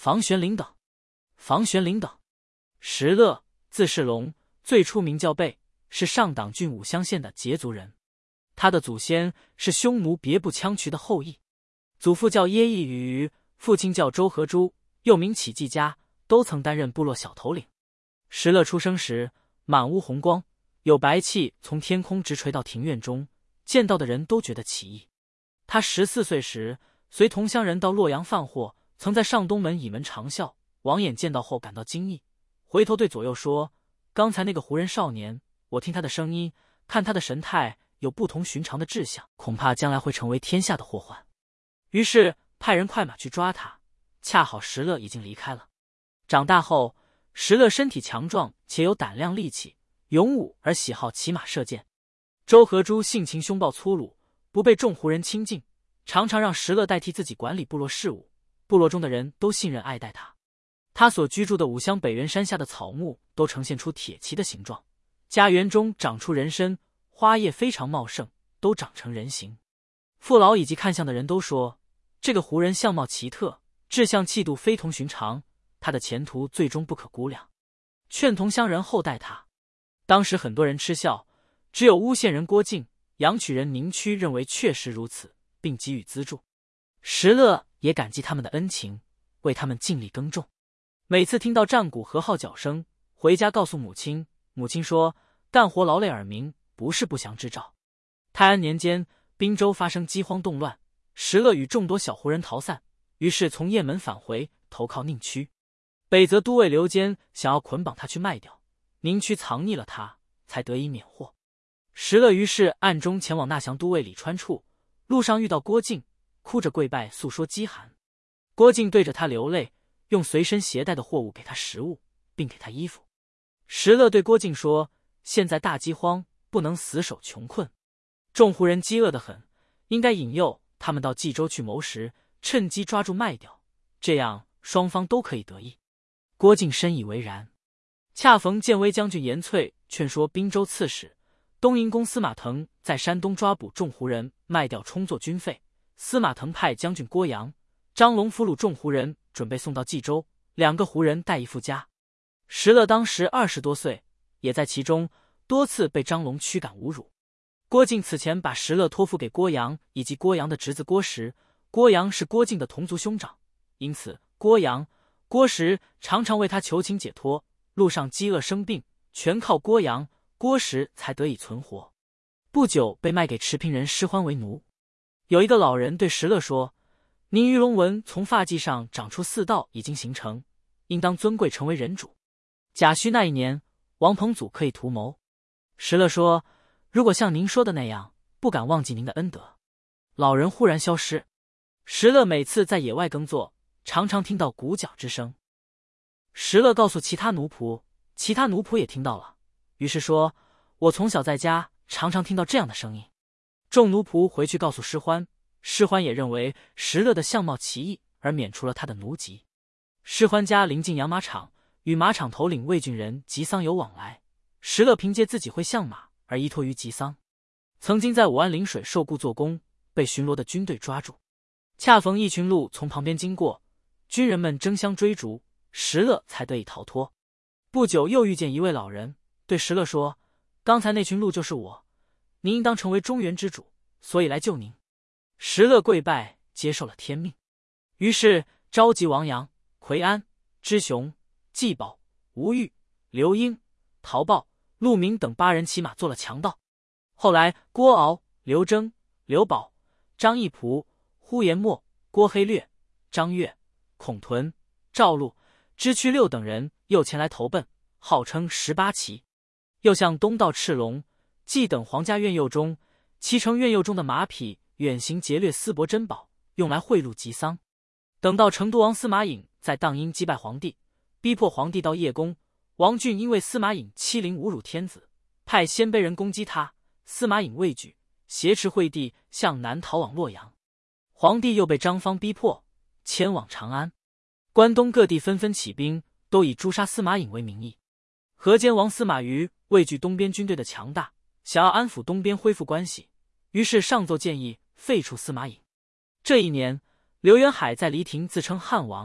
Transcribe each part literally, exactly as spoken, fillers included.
房玄龄等。房玄龄等，石勒，字世龙，最初名叫备，是上党郡武乡县的羯族人。他的祖先是匈奴别部羌渠的后裔，祖父叫耶义余，父亲叫周和珠，又名启季家，都曾担任部落小头领。石勒出生时，满屋红光，有白气从天空直垂到庭院中，见到的人都觉得奇异。他十四岁时，随同乡人到洛阳贩货，曾在上东门倚门长啸，王衍见到后感到惊异，回头对左右说：“刚才那个胡人少年，我听他的声音，看他的神态，有不同寻常的志向，恐怕将来会成为天下的祸患。”于是派人快马去抓他，恰好石勒已经离开了。长大后，石勒身体强壮，且有胆量力气，勇武而喜好骑马射箭。周和珠性情凶暴粗鲁，不被众胡人亲近，常常让石勒代替自己管理部落事务，部落中的人都信任爱戴他。他所居住的五乡北原山下的草木都呈现出铁骑的形状，家园中长出人参，花叶非常茂盛，都长成人形。父老以及看相的人都说，这个胡人相貌奇特，志向气度非同寻常，他的前途最终不可估量，劝同乡人厚待他。当时很多人嗤笑，只有巫县人郭靖、阳曲人宁屈认为确实如此，并给予资助。石勒也感激他们的恩情，为他们尽力耕种。每次听到战鼓和号角声，回家告诉母亲，母亲说干活劳累耳鸣，不是不祥之兆。泰安年间，滨州发生饥荒动乱，石勒与众多小胡人逃散，于是从雁门返回，投靠宁屈。北泽都尉刘坚想要捆绑他去卖掉，宁屈藏匿了他，才得以免祸。石勒于是暗中前往纳降都尉李川处，路上遇到郭靖，哭着跪拜诉说饥寒。郭靖对着他流泪，用随身携带的货物给他食物，并给他衣服。石勒对郭靖说，现在大饥荒，不能死守穷困，众胡人饥饿得很，应该引诱他们到冀州去谋食，趁机抓住卖掉，这样双方都可以得益。郭靖深以为然。恰逢建威将军严粹劝说滨州刺史东营公司马腾在山东抓捕众胡人，卖掉充作军费。司马腾派将军郭阳、张龙俘虏众胡人，准备送到冀州，两个胡人带一副家。石勒当时二十多岁，也在其中，多次被张龙驱赶侮辱。郭靖此前把石勒托付给郭阳以及郭阳的侄子郭实，郭阳是郭靖的同族兄长，因此郭阳、郭实常常为他求情解脱，路上饥饿生病，全靠郭阳、郭实才得以存活。不久被卖给持平人施欢为奴。有一个老人对石勒说，您鱼龙纹从发髻上长出四道已经形成，应当尊贵成为人主。甲戌那一年，王彭祖可以图谋。石勒说，如果像您说的那样，不敢忘记您的恩德。老人忽然消失。石勒每次在野外耕作，常常听到鼓角之声。石勒告诉其他奴仆，其他奴仆也听到了，于是说，我从小在家常常听到这样的声音。众奴仆回去告诉施欢，施欢也认为石勒的相貌奇异，而免除了他的奴籍。施欢家临近养马场，与马场头领魏郡人吉桑有往来。石勒凭借自己会相马而依托于吉桑，曾经在武安陵水受雇做工，被巡逻的军队抓住。恰逢一群鹿从旁边经过，军人们争相追逐，石勒才得以逃脱。不久又遇见一位老人，对石勒说，刚才那群鹿就是我，您应当成为中原之主，所以来救您。石勒跪拜，接受了天命。于是召集王阳、奎安、知雄、季宝、吴玉、刘英、陶豹、陆明等八人骑马做了强盗。后来郭敖、刘征、刘宝、张义仆、呼延默、郭黑略、张悦、孔屯、赵禄、支区六等人又前来投奔，号称十八骑。又向东道赤龙、季等皇家院囿中，骑乘院囿中的马匹远行劫掠丝帛珍宝，用来贿赂吉桑。等到成都王司马颖在荡阴击败皇帝，逼迫皇帝到叶宫，王俊因为司马颖欺凌侮辱天子，派鲜卑人攻击他，司马颖畏惧，挟持惠帝向南逃往洛阳。皇帝又被张方逼迫，迁往长安。关东各地纷纷起兵，都以诛杀司马颖为名义。河间王司马懿畏惧东边军队的强大，想要安抚东边恢复关系，于是上奏建议废除司马颖。这一年，刘元海在黎庭自称汉王，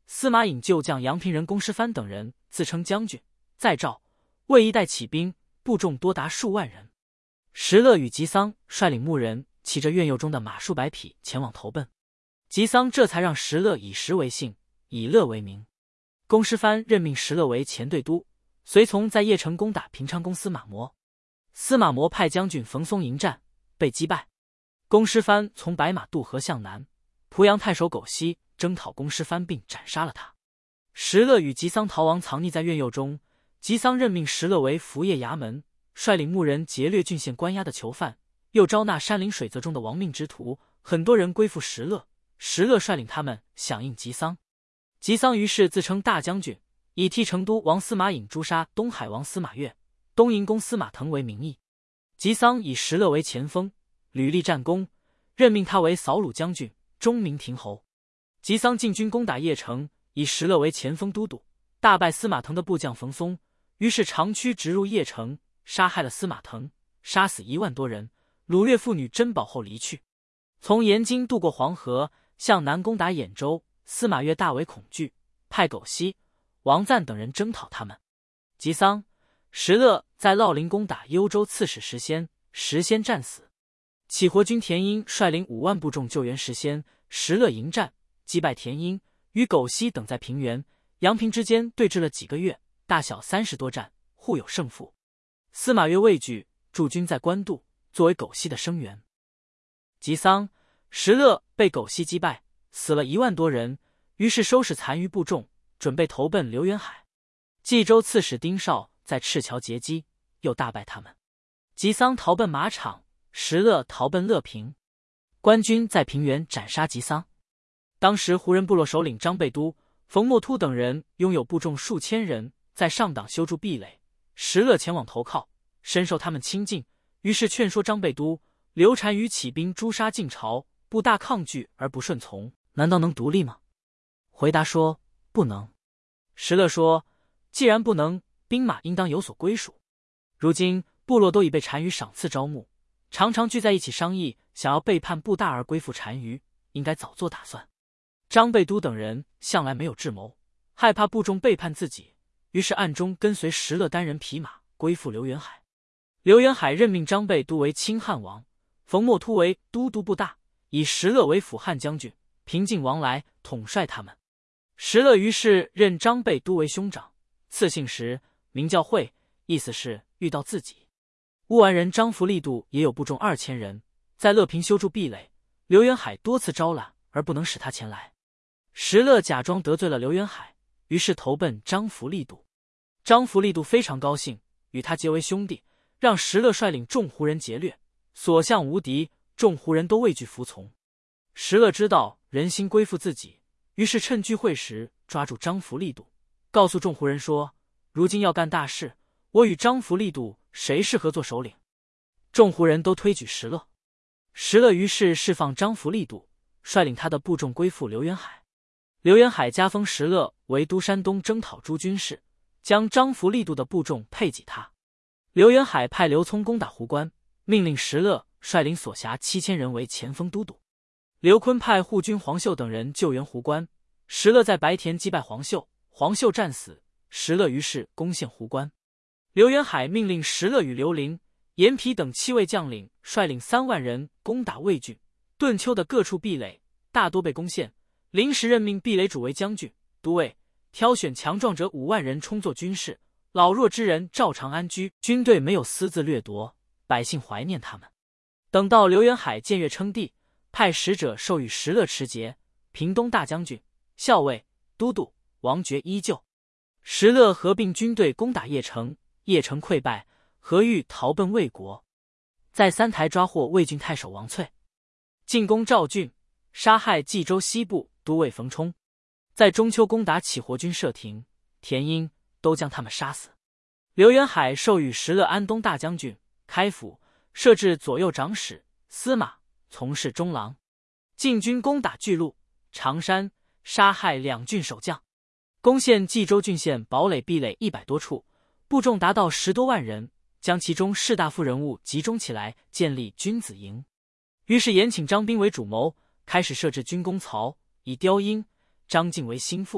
司马颖旧将阳平人公师藩等人自称将军，在赵魏一带起兵，部众多达数万人。石勒与吉桑率领牧人骑着苑囿中的马数百匹前往投奔。吉桑这才让石勒以石为姓，以乐为名。公师藩任命石勒为前队督，随从在邺城攻打平昌公司马模。司马模派将军冯松迎战，被击败。公师藩从白马渡河向南，濮阳太守苟熙征讨公师藩并斩杀了他。石勒与吉桑逃亡，藏匿在苑囿中。吉桑任命石勒为服邺衙门，率领牧人劫掠郡县关押的囚犯，又招纳山林水泽中的亡命之徒，很多人归附石勒。石勒率领他们响应吉桑。吉桑于是自称大将军，以替成都王司马颖诛杀东海王司马越、东营公司马腾为名义。吉桑以石勒为前锋，屡立战功，任命他为扫鲁将军、中明亭侯。吉桑进军攻打邺城，以石勒为前锋都督，大败司马腾的部将冯松，于是长驱直入邺城，杀害了司马腾，杀死一万多人，掳掠妇女珍宝后离去。从延津渡过黄河，向南攻打兖州。司马越大为恐惧，派苟熙、王赞等人征讨他们。吉桑、石勒在烙陵攻打幽州刺史石先，石先战死。起活军田英率领五万部众救援石先，石勒迎战，击败田英，与苟熙等在平原、阳平之间对峙了几个月，大小三十多战，互有胜负。司马越畏惧，驻军在官渡，作为苟熙的声援。吉桑、石勒被苟熙击败，死了一万多人，于是收拾残余部众，准备投奔刘元海。冀州刺史丁绍在赤桥截击，又大败他们。吉桑逃奔马场，石勒逃奔乐平。官军在平原斩杀吉桑。当时胡人部落首领张贝都、冯默突等人拥有部众数千人，在上党修筑壁垒。石勒前往投靠，深受他们亲近，于是劝说张贝都、刘单于起兵诛杀晋朝，部大抗拒而不顺从，难道能独立吗？回答说不能。石勒说，既然不能，兵马应当有所归属。如今部落都已被单于赏赐招募，常常聚在一起商议，想要背叛部大而归附单于，应该早做打算。张贝都等人向来没有智谋，害怕部众背叛自己，于是暗中跟随石勒单人匹马归附刘元海。刘元海任命张贝都为清汉王，冯默突为都督部大，以石勒为辅汉将军，平静往来，统帅他们。石勒于是任张贝都为兄长，赐姓石，名叫惠，意思是遇到自己。乌丸人张福力度也有部众二千人，在乐平修筑壁垒，刘元海多次招揽而不能使他前来。石勒假装得罪了刘元海，于是投奔张福力度。张福力度非常高兴，与他结为兄弟，让石勒率领众胡人劫掠，所向无敌，众胡人都畏惧服从。石勒知道人心归附自己，于是趁聚会时抓住张福力度，告诉众胡人说，如今要干大事，我与张福力度谁适合做首领？众胡人都推举石勒。石勒于是释放张福力度，率领他的部众归附刘元海。刘元海加封石勒为都山东征讨诸军事，将张福力度的部众配给他。刘元海派刘聪攻打壶关，命令石勒率领所辖七千人为前锋都督。刘坤派护军黄秀等人救援壶关，石勒在白田击败黄秀，黄秀战死，石勒于是攻陷壶关。刘元海命令石勒与刘林、严皮等七位将领率领三万人攻打魏郡、顿丘的各处壁垒，大多被攻陷。临时任命壁垒主为将军、都尉，挑选强壮者五万人充作军士，老弱之人照常安居，军队没有私自掠夺，百姓怀念他们。等到刘元海僭越称帝，派使者授予石勒持节、平东大将军、校尉、都督，王爵依旧。石勒合并军队攻打邺城，邺城溃败，何欲逃奔魏国，在三台抓获魏郡太守王粹，进攻赵郡，杀害冀州西部都尉冯冲，在中秋攻打起活军射亭、田英，都将他们杀死。刘元海授予石勒安东大将军、开府，设置左右长史、司马，从事中郎。进军攻打巨鹿、常山，杀害两郡守将，攻陷冀州郡县堡垒壁垒一百多处，部众达到十多万人，将其中士大夫人物集中起来，建立君子营。于是延请张兵为主谋，开始设置军功曹，以刁英、张敬为心腹，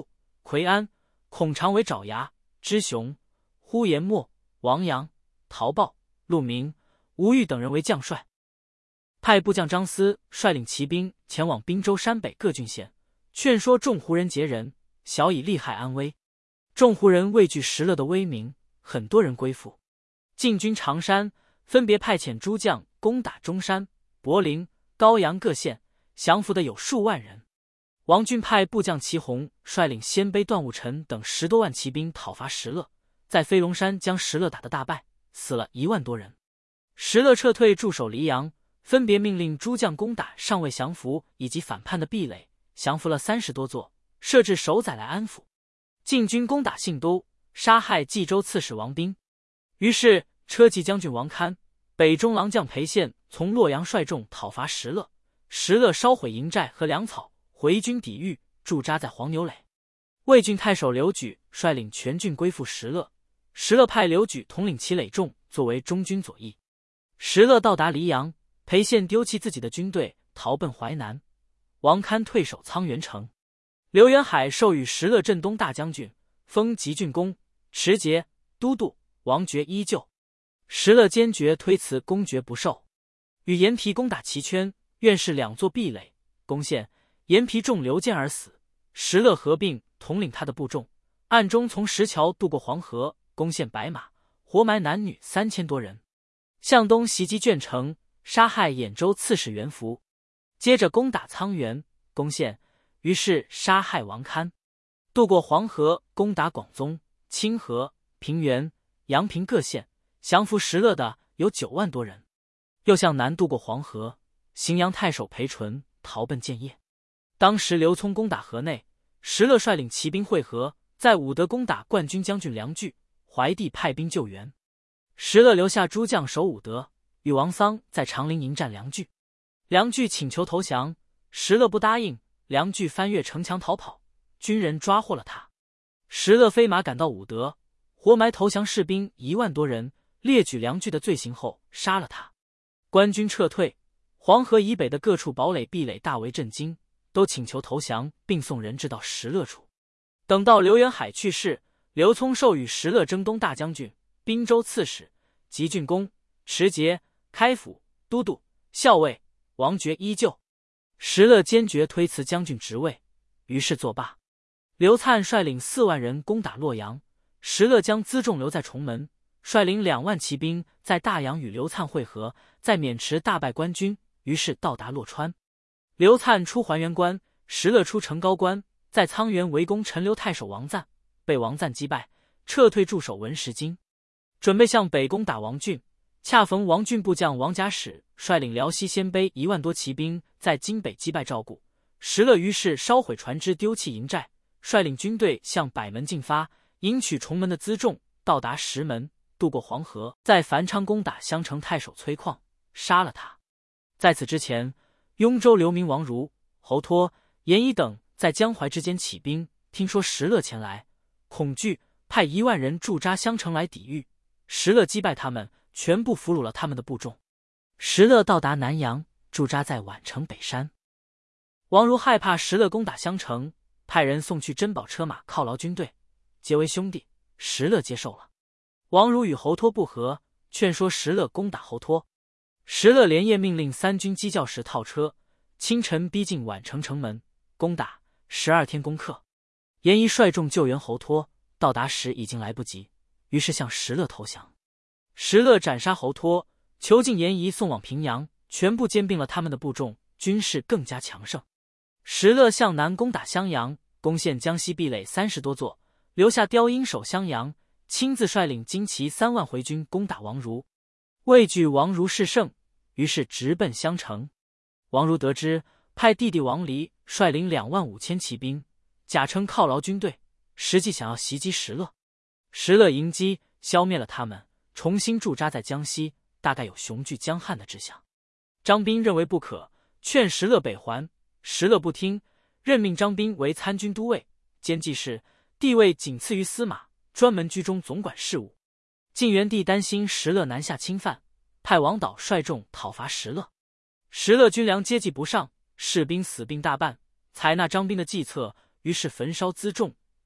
奎安、孔长为爪牙、支雄、呼延默、王阳、陶豹、陆明、吴玉等人为将帅，派部将张思率领骑兵前往滨州山北各郡县，劝说众胡人结人，小以利害安危。众胡人畏惧石勒的威名，很多人归附。进军常山，分别派遣诸将攻打中山、柏林、高阳各县，降服的有数万人。王俊派部将祁洪率领鲜卑段务臣等十多万骑兵讨伐石勒，在飞龙山将石勒打得大败，死了一万多人。石勒撤退驻守黎阳，分别命令诸将攻打尚未降服以及反叛的壁垒，降服了三十多座，设置守宰来安抚。进军攻打信都，杀害冀州刺史王斌。于是车骑将军王堪、北中郎将裴宪从洛阳率众讨伐石勒，石勒烧毁营寨和粮草，回军抵御，驻扎在黄牛垒。魏郡太守刘举率领全郡归附石勒，石勒派刘举统领其垒众作为中军左翼。石勒到达黎阳，裴宪丢弃自己的军队，逃奔淮南。王堪退守沧源城。刘元海授予石勒镇东大将军，封吉郡公、持节、都督，王爵依旧。石勒坚决推辞公爵不受，与严皮攻打齐圈，愿是两座壁垒，攻陷。严皮中刘建而死，石勒合并统领他的部众，暗中从石桥渡过黄河，攻陷白马，活埋男女三千多人。向东袭击鄄城，杀害兖州刺史袁福，接着攻打沧源，攻陷，于是杀害王堪。渡过黄河，攻打广宗、清河、平原、阳平各县，降服石勒的有九万多人。又向南渡过黄河，荥阳太守裴纯逃奔建业。当时刘聪攻打河内，石勒率领骑兵会合，在武德攻打冠军将军梁据，怀帝派兵救援。石勒留下诸将守武德，与王桑在长陵迎战梁据。梁据请求投降，石勒不答应，梁据翻越城墙逃跑，军人抓获了他。石勒飞马赶到武德，活埋投降士兵一万多人，列举梁据的罪行后杀了他。官军撤退，黄河以北的各处堡垒壁垒大为震惊，都请求投降，并送人质到石勒处。等到刘元海去世，刘聪授予石勒征东大将军、滨州刺史、吉郡公、持节、开府、都督、校尉，王爵依旧。石勒坚决推辞将军职位，于是作罢。刘粲率领四万人攻打洛阳，石勒将辎重留在重门，率领两万骑兵在大洋与刘粲会合，在渑池大败官军，于是到达洛川。刘粲出还原关，石勒出成高关，在沧源围攻陈留太守王赞，被王赞击败，撤退驻守文石京，准备向北攻打王俊。恰逢王俊部将王甲史率领辽西鲜卑一万多骑兵在京北击败赵固，石勒于是烧毁船只，丢弃营寨，率领军队向百门进发，迎取重门的辎重，到达石门，渡过黄河，在繁昌攻打襄城太守崔况，杀了他。在此之前，雍州流民王如、侯托、严乙等在江淮之间起兵，听说石勒前来，恐惧，派一万人驻扎襄城来抵御。石勒击败他们，全部俘虏了他们的部众。石勒到达南阳，驻扎在宛城北山。王如害怕石勒攻打襄城，派人送去珍宝车马犒劳军队，结为兄弟。石勒接受了。王如与侯托不和，劝说石勒攻打侯托。石勒连夜命令三军机教十套车，清晨逼近宛城城门，攻打。十二天攻克。严夷率众救援侯托，到达时已经来不及，于是向石勒投降。石勒斩杀侯托，囚禁严夷，送往平阳，全部兼并了他们的部众，军事更加强盛。石勒向南攻打襄阳，攻陷江西壁垒三十多座，留下雕鹰守襄阳，亲自率领精骑三万回军攻打王如。畏惧王如势胜，于是直奔襄城。王如得知，派弟弟王离率领两万五千骑兵，假称犒劳军队，实际想要袭击石勒。石勒迎击，消灭了他们，重新驻扎在江西，大概有雄踞江汉的志向。张彬认为不可，劝石勒北还，石勒不听，任命张彬为参军都尉、兼记事，地位仅次于司马，专门居中总管事务。晋元帝担心石勒南下侵犯，派王导率众讨伐石勒。石勒军粮接济不上，士兵死病大半，采纳张彬的计策，于是焚烧辎重，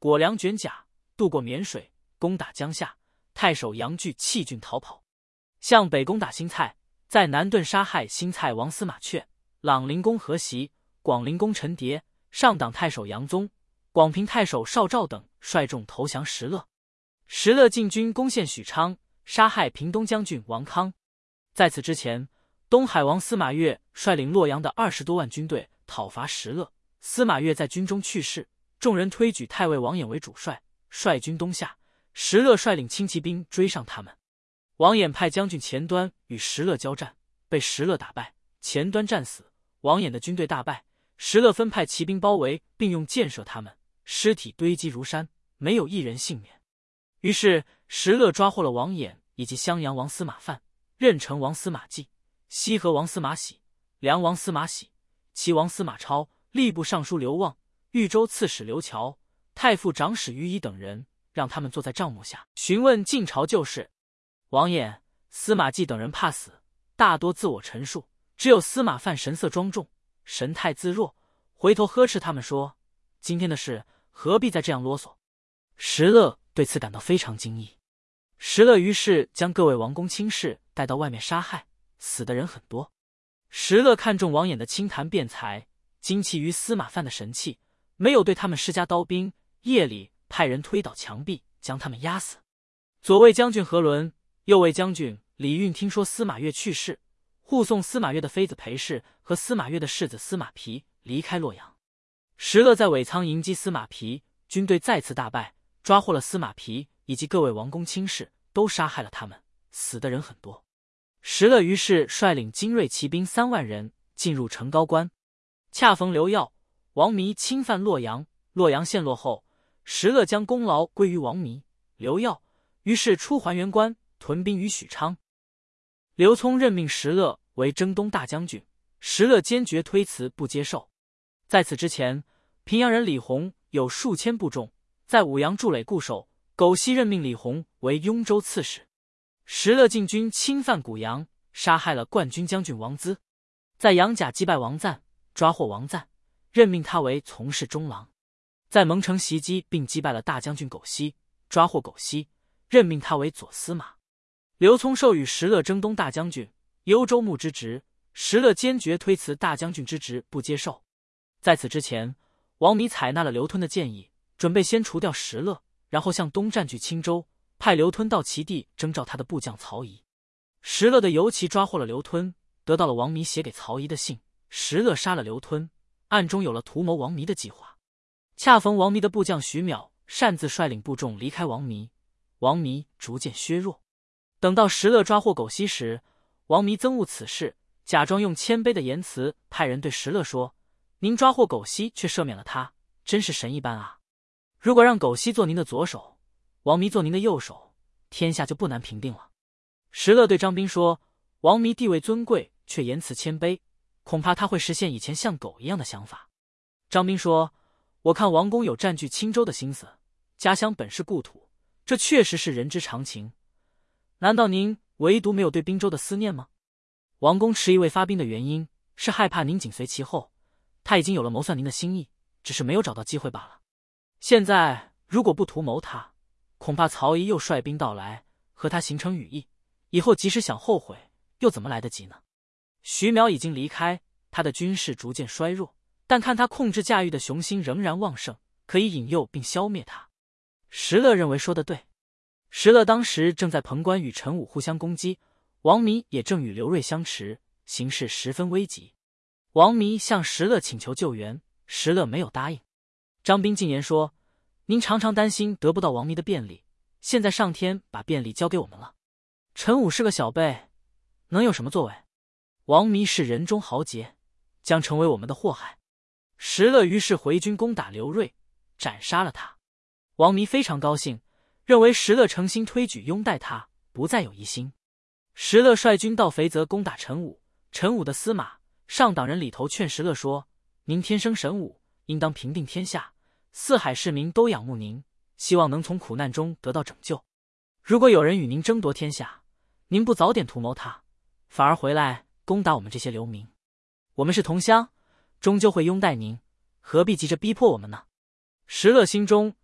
裹粮卷甲，渡过沔水，攻打江夏。太守杨据弃郡逃跑，向北攻打新蔡，在南顿杀害新蔡王司马阙、朗灵公何袭、广陵公陈蝶、上党太守杨宗、广平太守邵兆等率众投降石勒。石勒进军攻陷许昌，杀害平东将军王康。在此之前，东海王司马越率领洛阳的二十多万军队讨伐石勒，司马越在军中去世，众人推举太尉王衍为主帅，率军东下。石勒率领轻骑兵追上他们，王衍派将军钱端与石勒交战，被石勒打败，钱端战死，王衍的军队大败。石勒分派骑兵包围，并用箭射他们，尸体堆积如山，没有一人幸免。于是石勒抓获了王衍以及襄阳王司马范、任城王司马纪、西河王司马喜、梁王司马喜、齐王司马超、吏部尚书刘望、豫州刺史刘乔、太傅长史于乙等人，让他们坐在帐幕下询问晋朝旧事。王衍、司马纪等人怕死，大多自我陈述，只有司马范神色庄重，神态自若，回头呵斥他们说：今天的事何必再这样啰嗦。石勒对此感到非常惊异。石勒于是将各位王公卿士带到外面杀害，死的人很多。石勒看中王衍的清谈辩才，惊奇于司马范的神气，没有对他们施加刀兵，夜里派人推倒墙壁，将他们压死。左卫将军何伦、右卫将军李运听说司马越去世，护送司马越的妃子裴氏和司马越的世子司马丕离开洛阳。石勒在尾仓迎击司马丕，军队再次大败，抓获了司马丕以及各位王公卿士，都杀害了他们，死的人很多。石勒于是率领精锐骑兵三万人进入成高关，恰逢刘耀、王弥侵犯洛阳，洛阳陷落后，石勒将功劳归于王弥、刘耀，于是出还原关，屯兵于许昌。刘聪任命石勒为征东大将军，石勒坚决推辞不接受。在此之前，平阳人李弘有数千部众，在武阳筑垒固守，苟息任命李弘为雍州刺史。石勒进军侵犯谷阳，杀害了冠军将军王资，在杨甲击败王赞，抓获王赞，任命他为从事中郎。在蒙城袭击并击败了大将军苟息，抓获苟息，任命他为左司马。刘聪授予石勒征东大将军、幽州牧之职，石勒坚决推辞大将军之职，不接受。在此之前，王弥采纳了刘吞的建议，准备先除掉石勒，然后向东占据青州，派刘吞到其地征召他的部将曹仪。石勒的游骑抓获了刘吞，得到了王弥写给曹仪的信，石勒杀了刘吞，暗中有了图谋王弥的计划。恰逢王弥的部将徐邈擅自率领部众离开王弥，王弥逐渐削弱。等到石勒抓获苟息时，王弥憎恶此事，假装用谦卑的言辞派人对石勒说：您抓获苟息却赦免了他，真是神一般啊！如果让苟息做您的左手，王弥做您的右手，天下就不难平定了。石勒对张宾说：王弥地位尊贵，却言辞谦卑，恐怕他会实现以前像狗一样的想法。张宾说：我看王公有占据青州的心思，家乡本是故土，这确实是人之常情，难道您唯独没有对滨州的思念吗？王公迟疑未发兵的原因，是害怕您紧随其后，他已经有了谋算您的心意，只是没有找到机会罢了。现在如果不图谋他，恐怕曹仪又率兵到来，和他形成羽翼，以后即使想后悔，又怎么来得及呢？徐邈已经离开，他的军事逐渐衰弱，但看他控制驾驭的雄心仍然旺盛，可以引诱并消灭他。石勒认为说得对。石勒当时正在潼关与陈武互相攻击，王弥也正与刘瑞相持，形势十分危急。王弥向石勒请求救援，石勒没有答应。张宾进言说：您常常担心得不到王弥的便利，现在上天把便利交给我们了。陈武是个小辈，能有什么作为？王弥是人中豪杰，将成为我们的祸害。石勒于是回军攻打刘瑞，斩杀了他。王弥非常高兴，认为石勒诚心推举拥戴他，不再有疑心。石勒率军到肥泽攻打陈武，陈武的司马、上党人李头劝石勒说：您天生神武，应当平定天下，四海市民都仰慕您，希望能从苦难中得到拯救。如果有人与您争夺天下，您不早点图谋他，反而回来攻打我们这些流民，我们是同乡，终究会拥戴您，何必急着逼迫我们呢？石勒心中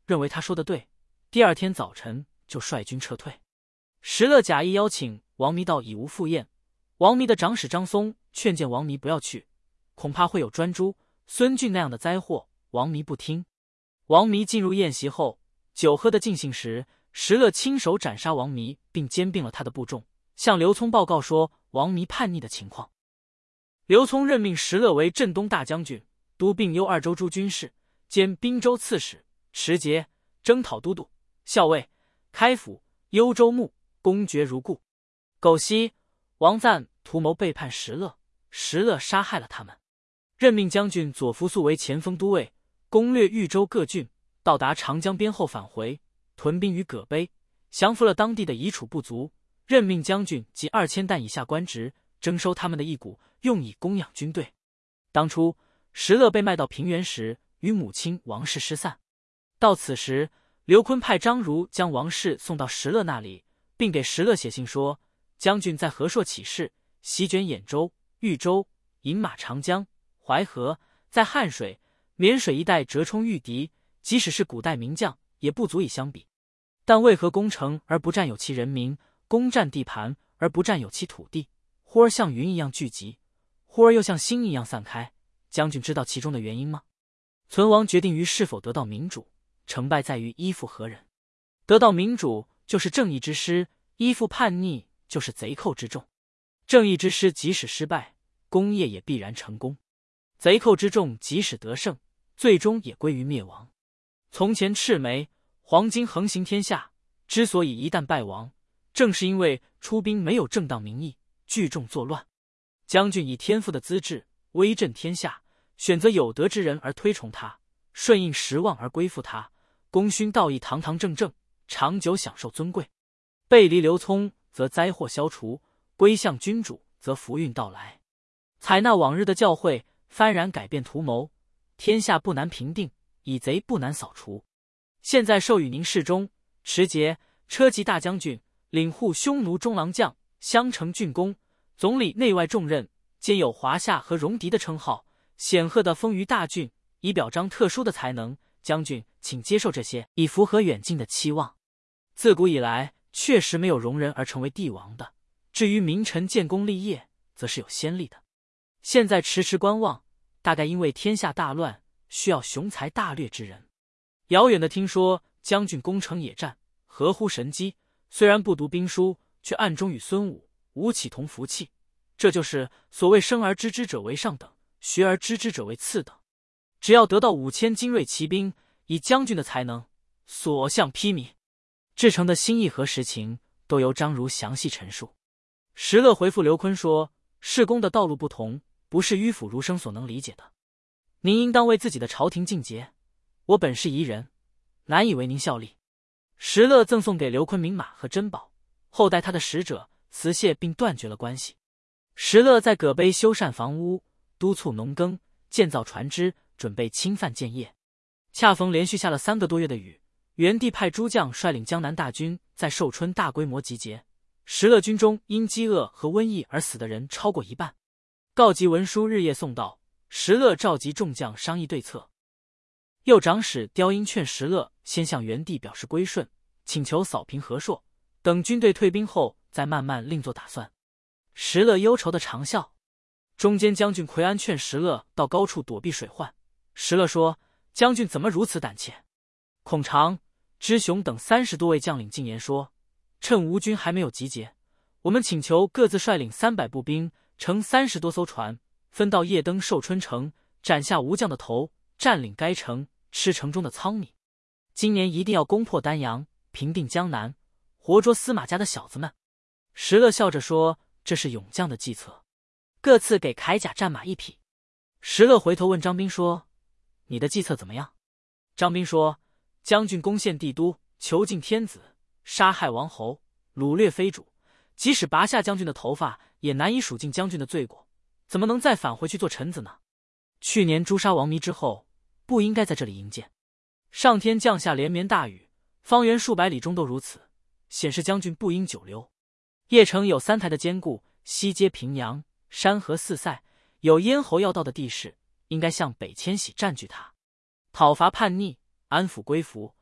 认为他说的对，第二天早晨就率军撤退。石勒假意邀请王弥到以无赴宴，王弥的长史张松劝谏王弥不要去，恐怕会有专诸、孙峻那样的灾祸，王弥不听。王弥进入宴席后，酒喝得尽兴时，石勒亲手斩杀王弥，并兼并了他的部众，向刘聪报告说王弥叛逆的情况。刘聪任命石勒为镇东大将军，督并幽二州诸军事，兼滨州刺史、持节、征讨都督、校尉、开府、幽州牧，公爵如故。苟晞、王赞图谋背叛石勒，石勒杀害了他们。任命将军左扶素为前锋都尉，攻略豫州各郡，到达长江边后返回，屯兵于葛碑，降服了当地的夷楚部族。任命将军及二千担以下官职，征收他们的役谷，用以供养军队。当初石勒被卖到平原时，与母亲王氏失散。到此时，刘琨派张儒将王氏送到石勒那里，并给石勒写信说，将军在河朔起事，席卷兖州、豫州，饮马长江、淮河，在汉水、沔水一带折冲御敌，即使是古代名将，也不足以相比。但为何攻城而不占有其人民，攻占地盘而不占有其土地，忽而像云一样聚集，忽而又像星一样散开？将军知道其中的原因吗？存亡决定于是否得到民主，成败在于依附何人。得到民主就是正义之师，依附叛逆就是贼寇之众。正义之师即使失败，功业也必然成功；贼寇之众即使得胜，最终也归于灭亡。从前赤眉、黄巾横行天下，之所以一旦败亡，正是因为出兵没有正当名义，聚众作乱。将军以天赋的资质威震天下，选择有德之人而推崇他，顺应时望而归附他，功勋道义堂堂正正，长久享受尊贵。背离刘聪，则灾祸消除；归向君主，则福运到来。采纳往日的教诲，幡然改变图谋，天下不难平定，以贼不难扫除。现在授予您侍中、持节、车骑大将军，领护匈奴中郎将、襄城郡公，总理内外重任，兼有华夏和戎狄的称号，显赫的封于大郡，以表彰特殊的才能。将军请接受这些，以符合远近的期望。自古以来，确实没有戎人而成为帝王的，至于名臣建功立业，则是有先例的。现在迟迟观望，大概因为天下大乱，需要雄才大略之人。遥远的听说将军攻城野战，合乎神机，虽然不读兵书，却暗中与孙武、吴起同服气。这就是所谓生而知之者为上等，学而知之者为次等。只要得到五千精锐骑兵，以将军的才能，所向披靡。至诚的心意和实情，都由张儒详细陈述。石勒回复刘琨说，事公的道路不同，不是迂腐儒生所能理解的。您应当为自己的朝廷尽节，我本是夷人，难以为您效力。石勒赠送给刘琨名马和珍宝，后代他的使者辞谢，并断绝了关系。石勒在葛碑修缮房屋，督促农耕，建造船只，准备侵犯建业。恰逢连续下了三个多月的雨，元帝派诸将率领江南大军在寿春大规模集结。石勒军中因饥饿和瘟疫而死的人超过一半。告急文书日夜送到，石勒召集众将商议对策。右长史刁因劝石勒先向元帝表示归顺，请求扫平河朔，等军队退兵后再慢慢另做打算。石勒忧愁的长啸。中间将军奎安劝石勒到高处躲避水患。石勒说，将军怎么如此胆怯？孔常、知雄等三十多位将领进言说，趁吴军还没有集结，我们请求各自率领三百步兵，乘三十多艘船，分到夜登寿春城，斩下吴将的头，占领该城，吃城中的仓米。今年一定要攻破丹阳，平定江南，活捉司马家的小子们。石勒笑着说，这是勇将的计策，各自给铠甲战马一匹。石勒回头问张斌说，你的计策怎么样？张斌说，将军攻陷帝都，囚禁天子，杀害王侯，掳掠非主，即使拔下将军的头发，也难以数尽将军的罪过，怎么能再返回去做臣子呢？去年诛杀王弥之后，不应该在这里营建。上天降下连绵大雨，方圆数百里中都如此，显示将军不应久留。邺城有三台的坚固，西接平阳，山河四塞，有咽喉要道的地势，应该向北迁徙占据它，讨伐叛逆，安抚归服，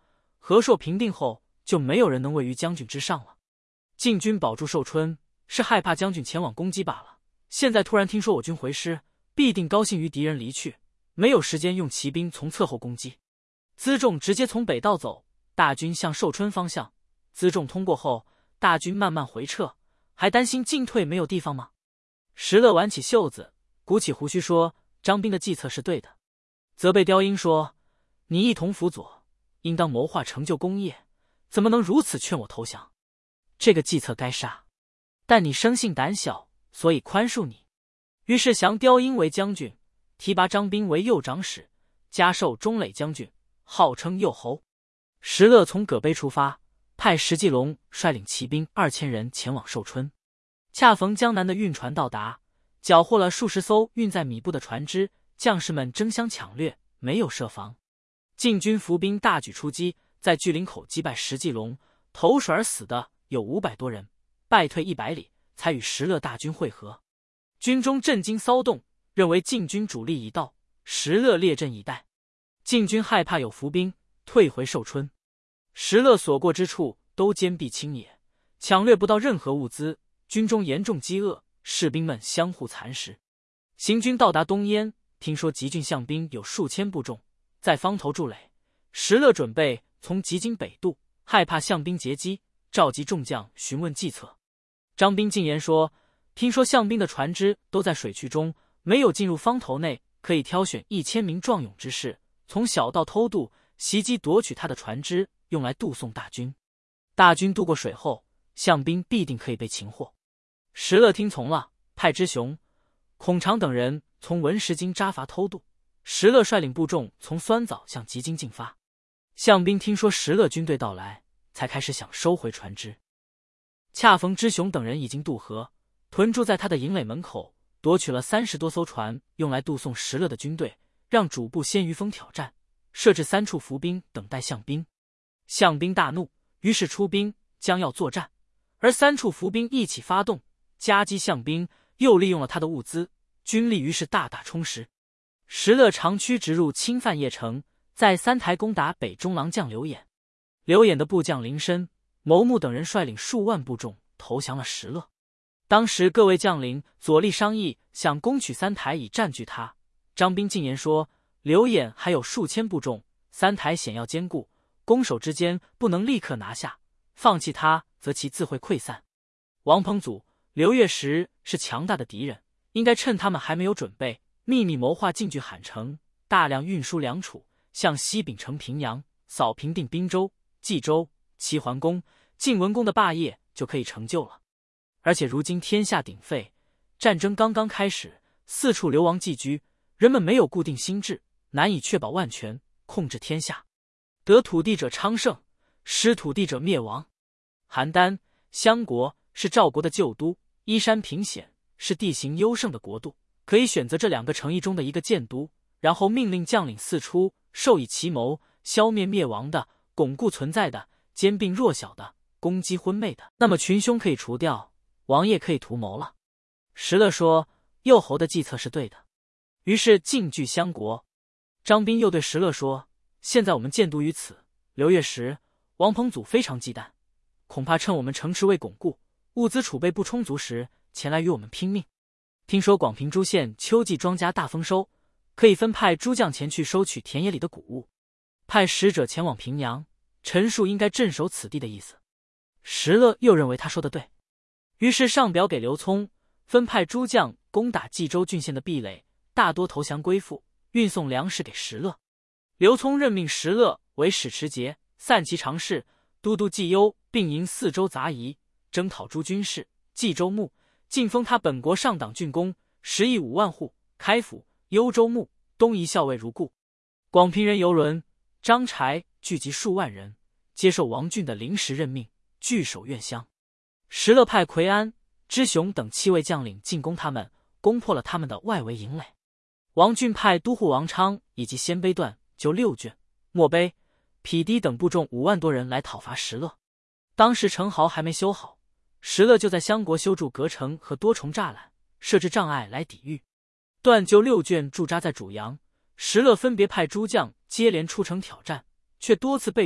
和硕平定后，就没有人能位于将军之上了。晋军保住寿春，是害怕将军前往攻击罢了。现在突然听说我军回师，必定高兴于敌人离去，没有时间用骑兵从侧后攻击。辎重直接从北道走，大军向寿春方向。辎重通过后，大军慢慢回撤，还担心进退没有地方吗？石勒挽起袖子，鼓起胡须说：“张兵的计策是对的。”责备雕鹰说：“你一同辅佐，应当谋划成就功业，怎么能如此劝我投降？这个计策该杀，但你生性胆小，所以宽恕你。”于是降雕鹰为将军，提拔张兵为右长史，加授中垒将军，号称右侯。石勒从葛碑出发，派石继龙率领骑兵二千人前往寿春。恰逢江南的运船到达，缴获了数十艘运载米布的船只，将士们争相抢掠，没有设防。晋军伏兵大举出击，在巨林口击败石继龙，投水而死的有五百多人，败退一百里，才与石勒大军会合。军中震惊骚动，认为晋军主力已到，石勒列阵以待。晋军害怕有伏兵，退回寿春。石勒所过之处都坚壁清野，抢掠不到任何物资，军中严重饥饿，士兵们相互蚕食。行军到达东燕，听说吉郡项兵有数千部众，在方头筑垒。石勒准备从吉津北渡，害怕项兵截击，召集众将询问计策。张兵进言说：“听说项兵的船只都在水渠中，没有进入方头内，可以挑选一千名壮勇之士，从小道偷渡，袭击夺取他的船只，用来渡送大军。大军渡过水后，项兵必定可以被擒获。”石勒听从了，派知雄、孔常等人从文石津扎筏偷渡。石勒率领部众从酸枣向吉津进发。项兵听说石勒军队到来，才开始想收回船只。恰逢知雄等人已经渡河，屯驻在他的营垒门口，夺取了三十多艘船，用来渡送石勒的军队，让主簿先于峰挑战，设置三处伏兵等待项兵。项兵大怒，于是出兵，将要作战，而三处伏兵一起发动，夹击项兵，又利用了他的物资，军力于是大大充实。石勒长驱直入，侵犯邺城，在三台攻打北中郎将刘演。刘演的部将林深、牟穆等人率领数万部众投降了石勒。当时各位将领左力商议，想攻取三台以占据他。张兵进言说：“刘演还有数千部众，三台险要坚固，攻守之间不能立刻拿下，放弃他，则其自会溃散。王彭祖、刘月石是强大的敌人，应该趁他们还没有准备，秘密谋划进据罕城，大量运输粮储，向西秉承平阳，扫平定滨州、冀州、齐桓公、晋文公的霸业，就可以成就了。而且如今天下鼎沸，战争刚刚开始，四处流亡寄居，人们没有固定心智，难以确保万全，控制天下。得土地者昌盛，失土地者灭亡。邯郸、襄国是赵国的旧都，依山平险，是地形优胜的国度，可以选择这两个城邑中的一个建都，然后命令将领四出，授以奇谋，消灭灭亡的，巩固存在的，兼并弱小的，攻击昏昧的，那么群凶可以除掉，王业可以图谋了。石勒说：“右侯的计策是对的。”于是进据襄国。张宾又对石勒说：“现在我们建都于此，刘月石、王彭祖非常忌惮，恐怕趁我们城池未巩固，物资储备不充足时，前来与我们拼命。听说广平诸县秋季庄稼大丰收，可以分派诸将前去收取田野里的谷物，派使者前往平阳，陈述应该镇守此地的意思。”石勒又认为他说的对，于是上表给刘聪，分派诸将攻打冀州郡县的壁垒，大多投降归附，运送粮食给石勒。刘聪任命石勒为使持节，散骑常侍，都督冀幽，并营四州杂役，征讨诸军事。冀州牧，晋封他本国上党郡公，食邑五万户。开府、幽州牧，东夷校尉如故。广平人游轮、张柴聚集数万人，接受王俊的临时任命，据守苑乡。石勒派奎安、知雄等七位将领进攻他们，攻破了他们的外围营垒。王俊派都护王昌以及鲜卑段就六郡、漠卑、匹敌等部众五万多人来讨伐石勒。当时城壕还没修好，石勒就在襄国修筑隔城和多重栅栏，设置障碍来抵御。段就六郡驻扎在主阳，石勒分别派诸将接连出城挑战，却多次被段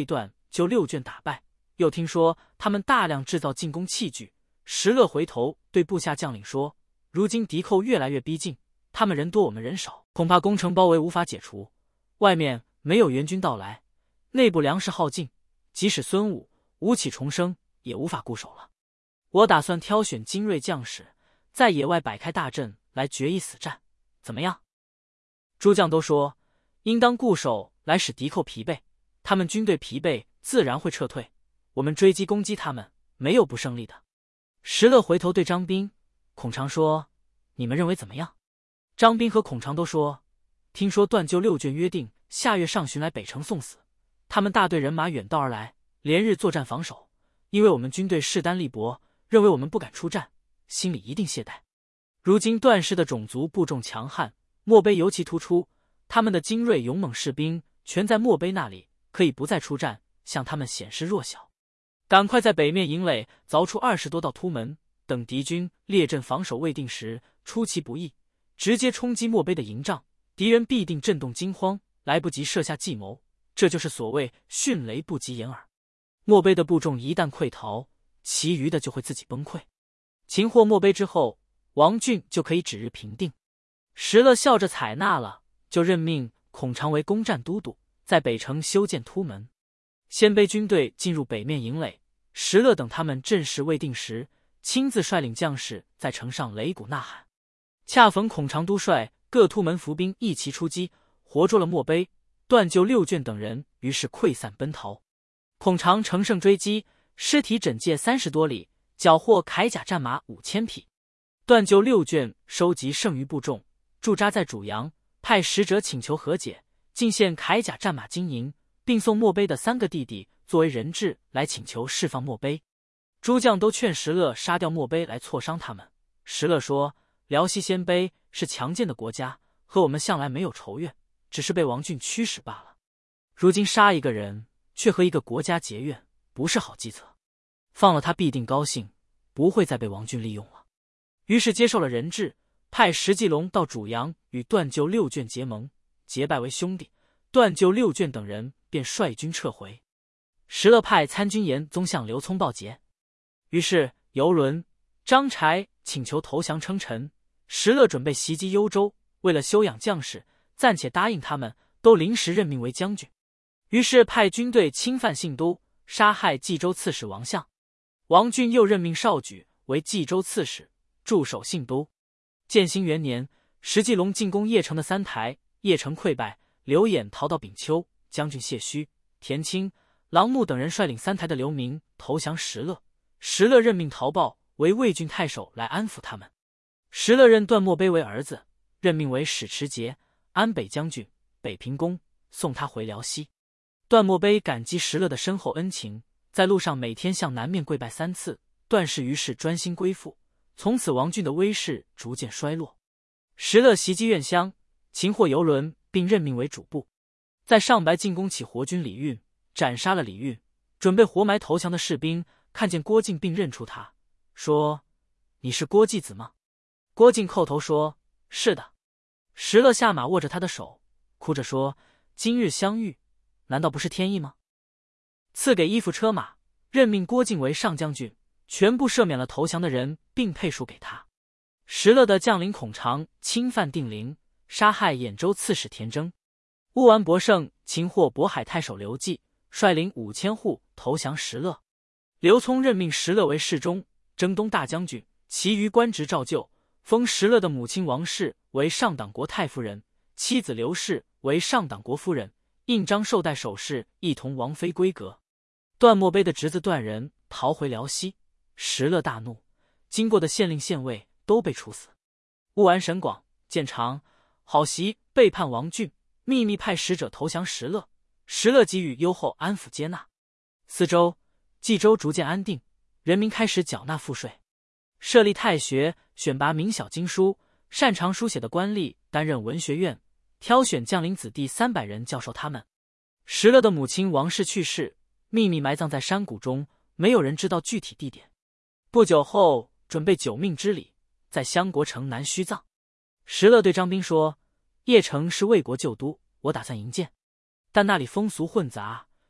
就六卷打败，又听说他们大量制造进攻器具。石勒回头对部下将领说：“如今敌寇越来越逼近，他们人多我们人少，恐怕攻城包围无法解除。外面没有援军到来，内部粮食耗尽，即使孙武、吴起重生，也无法固守了。我打算挑选精锐将士，在野外摆开大阵来决一死战，怎么样？”诸将都说：“应当固守，来使敌寇疲惫。他们军队疲惫，自然会撤退。我们追击攻击他们，没有不胜利的。”石勒回头对张斌、孔常说：“你们认为怎么样？”张斌和孔常都说：“听说段就六卷约定下月上旬来北城送死，他们大队人马远道而来，连日作战防守。因为我们军队势单力薄，认为我们不敢出战，心里一定懈怠。如今段氏的种族部众强悍，漠碑尤其突出，他们的精锐勇猛士兵全在漠碑那里，可以不再出战，向他们显示弱小。赶快在北面营垒凿出二十多道突门，等敌军列阵防守未定时，出其不意，直接冲击漠碑的营帐，敌人必定震动惊慌，来不及设下计谋。这就是所谓迅雷不及掩耳。漠碑的部众一旦溃逃，其余的就会自己崩溃。擒获漠碑之后，王浚就可以指日平定。”石勒笑着采纳了，就任命孔常为攻战都督，在北城修建突门。鲜卑军队进入北面营垒，石勒等他们阵势未定时，亲自率领将士在城上擂鼓呐喊。恰逢孔常督率各突门伏兵一齐出击，活捉了漠碑、段就六卷等人，于是溃散奔逃。孔常乘胜追击，尸体枕藉三十多里，缴获铠甲战马五千匹。段就六卷收集剩余部众，驻扎在主阳，派使者请求和解，进献铠甲战马金银，并送漠碑的三个弟弟作为人质来请求释放漠碑。诸将都劝石勒杀掉漠碑来挫伤他们。石勒说：“辽西鲜卑是强健的国家，和我们向来没有仇怨，只是被王浚驱使罢了。如今杀一个人，却和一个国家结怨，不是好计策。放了他必定高兴，不会再被王浚利用了。”于是接受了人质，派石继龙到主阳与段就六卷结盟，结拜为兄弟。段就六卷等人便率军撤回。石勒派参军严宗向刘聪报捷，于是游轮、张柴请求投降称臣。石勒准备袭击幽州，为了休养将士，暂且答应他们，都临时任命为将军。于是派军队侵犯信都，杀害冀州刺史王相。王浚又任命邵举为冀州刺史，驻守信都。建兴元年，石继龙进攻邺城的三台，邺城溃败，刘演逃到丙丘，将军谢须、田青、郎木等人率领三台的流民投降石勒。石勒任命陶豹为魏郡太守来安抚他们。石勒任段漠碑为儿子，任命为史持节、安北将军、北平公，送他回辽西。段漠碑感激石勒的深厚恩情，在路上每天向南面跪拜三次。段氏于是专心归附，从此王浚的威势逐渐衰落。石勒袭击苑乡，擒获游轮，并任命为主簿。在上白进攻起活军李运，斩杀了李运。准备活埋投降的士兵看见郭靖，并认出他，说：“你是郭季子吗？”郭靖叩头说：“是的。”石勒下马握着他的手，哭着说：“今日相遇，难道不是天意吗？”赐给衣服车马，任命郭靖为上将军，全部赦免了投降的人，并配属给他。石勒的将领孔常侵犯定陵，杀害兖州刺史田征。乌丸博胜擒获渤海太守刘季，率领五千户投降石勒。刘聪任命石勒为侍中、征东大将军，其余官职照旧。封石勒的母亲王氏为上党国太夫人，妻子刘氏为上党国夫人，印章绶带首饰一同王妃闺阁。段漠碑的侄子段仁逃回辽西，石勒大怒，经过的县令县尉都被处死。乌丸沈广、建长、郝袭背叛王浚，秘密派使者投降石勒，石勒给予优厚安抚接纳。四州、冀州逐渐安定，人民开始缴纳赋税。设立太学，选拔明晓经书、擅长书写的官吏担任文学院，挑选将领子弟三百人教授他们。石勒的母亲王氏去世，秘密埋葬在山谷中，没有人知道具体地点。不久后，准备九命之礼，在襄国城南虚葬。石勒对张斌说：“邺城是魏国旧都，我打算营建，但那里风俗混杂，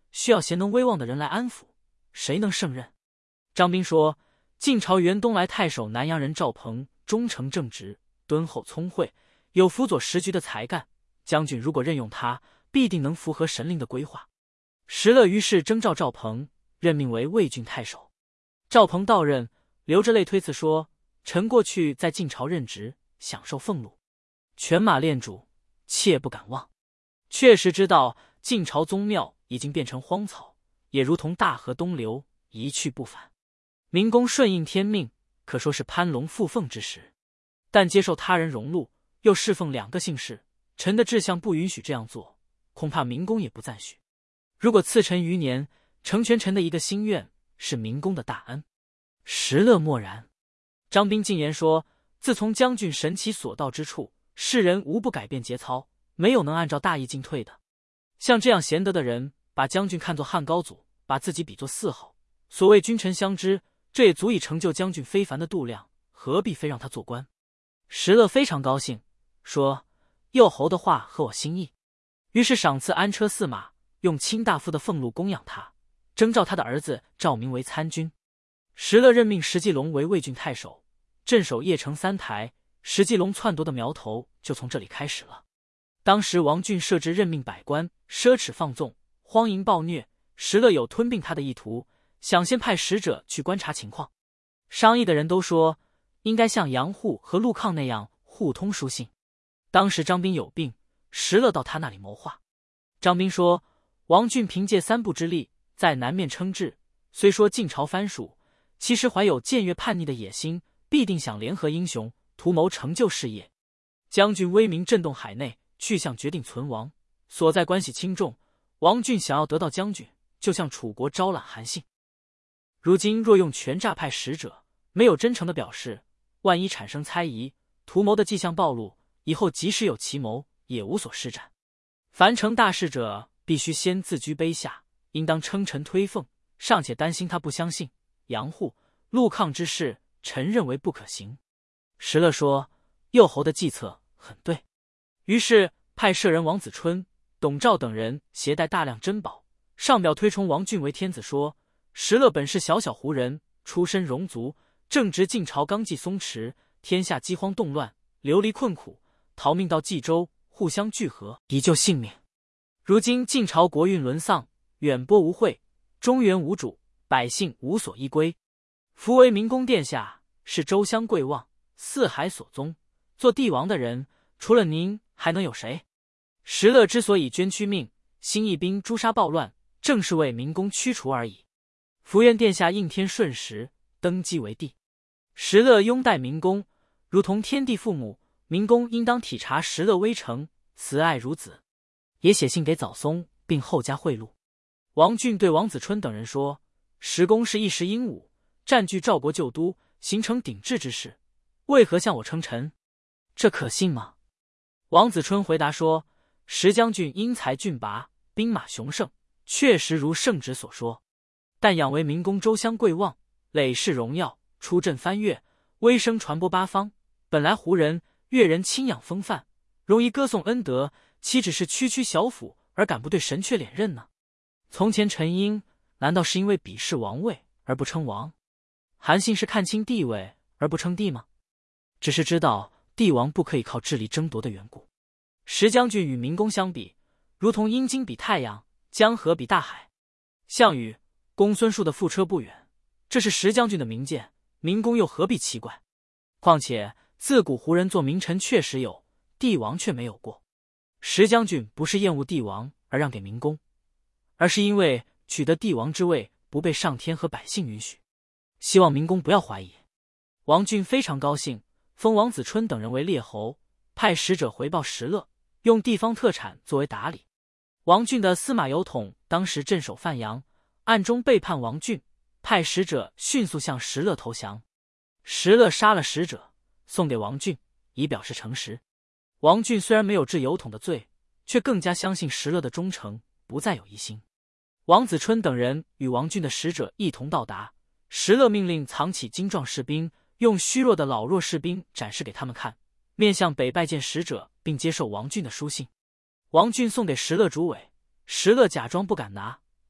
需要贤能威望的人来安抚，谁能胜任？张彬说，晋朝原东莱太守南阳人赵鹏忠诚正直，敦厚聪慧，有辅佐时局的才干，将军如果任用他，必定能符合神灵的规划。石勒于是征召赵鹏，任命为魏郡太守。赵鹏到任，流着泪推辞说，臣过去在晋朝任职，享受俸禄，犬马恋主，切不敢忘。确实知道晋朝宗庙已经变成荒草，也如同大河东流，一去不返。明公顺应天命，可说是攀龙附凤之时，但接受他人荣禄，又侍奉两个姓氏，臣的志向不允许这样做，恐怕明公也不赞许。如果赐臣余年，成全臣的一个心愿，是明公的大恩。石勒默然。张彬进言说，自从将军神奇所到之处，世人无不改变节操，没有能按照大义进退的。像这样贤德的人，把将军看作汉高祖，把自己比作四侯，所谓君臣相知，这也足以成就将军非凡的度量，何必非让他做官？石勒非常高兴，说，右侯的话合我心意。于是赏赐安车驷马，用卿大夫的俸禄供养他，征召他的儿子赵明为参军。石勒任命石继龙为魏郡太守，镇守邺城三台，石继龙篡夺的苗头就从这里开始了。当时王浚设置任命百官，奢侈放纵，荒淫暴虐，石勒有吞并他的意图，想先派使者去观察情况。商议的人都说，应该像杨户和陆抗那样互通书信。当时张彬有病，石勒到他那里谋划。张彬说，王浚凭借三部之力，在南面称制，虽说晋朝藩属，其实怀有僭越叛逆的野心，必定想联合英雄，图谋成就事业。将军威名震动海内，去向决定存亡，所在关系轻重。王浚想要得到将军，就向楚国招揽韩信。如今若用权诈派使者，没有真诚的表示，万一产生猜疑，图谋的迹象暴露，以后即使有奇谋，也无所施展。凡成大事者，必须先自居卑下，应当称臣推奉，尚且担心他不相信。杨户、陆抗之事，臣认为不可行。石勒说，右侯的计策很对。于是派舍人王子春、董兆等人携带大量珍宝，上表推崇王浚为天子，说，石勒本是小小胡人，出身戎族，正值晋朝纲纪松弛，天下饥荒动乱，流离困苦，逃命到冀州，互相聚合，以救性命。如今晋朝国运沦丧，远播无惠，中原无主，百姓无所依归。夫为明公殿下，是州乡贵望，四海所宗，做帝王的人，除了您还能有谁？石勒之所以捐躯命，兴义兵诛杀暴乱，正是为明公驱除而已。伏愿殿下应天顺时，登基为帝。石勒拥戴明公，如同天地父母，明公应当体察石勒微诚，慈爱如子。也写信给早松，并后加贿赂。王浚对王子春等人说，石公是一时英武，占据赵国旧都，形成鼎峙之势，为何向我称臣？这可信吗？王子春回答说，石将军英才俊拔，兵马雄盛，确实如圣旨所说，但仰为明公州乡贵望，累世荣耀，出镇翻越，威声传播八方，本来胡人、越人亲仰风范，容易歌颂恩德，岂只是区区小府而敢不对神阙连任呢？从前陈英难道是因为鄙视王位而不称王？韩信是看清地位而不称帝吗？只是知道帝王不可以靠智力争夺的缘故。石将军与明公相比，如同阴茎比太阳，江河比大海。项羽、公孙述的覆车不远，这是石将军的明鉴，明公又何必奇怪？况且自古胡人做名臣确实有，帝王却没有过。石将军不是厌恶帝王而让给明公，而是因为取得帝王之位不被上天和百姓允许，希望明公不要怀疑。王浚非常高兴，封王子春等人为列侯，派使者回报石勒，用地方特产作为打理。王浚的司马有统当时镇守范阳，暗中背叛王浚，派使者迅速向石勒投降。石勒杀了使者，送给王浚，以表示诚实。王浚虽然没有治有统的罪，却更加相信石勒的忠诚，不再有疑心。王子春等人与王浚的使者一同到达，石勒命令藏起精壮士兵，用虚弱的老弱士兵展示给他们看，面向北拜见使者，并接受王浚的书信。王浚送给石勒主尾，石勒假装不敢拿，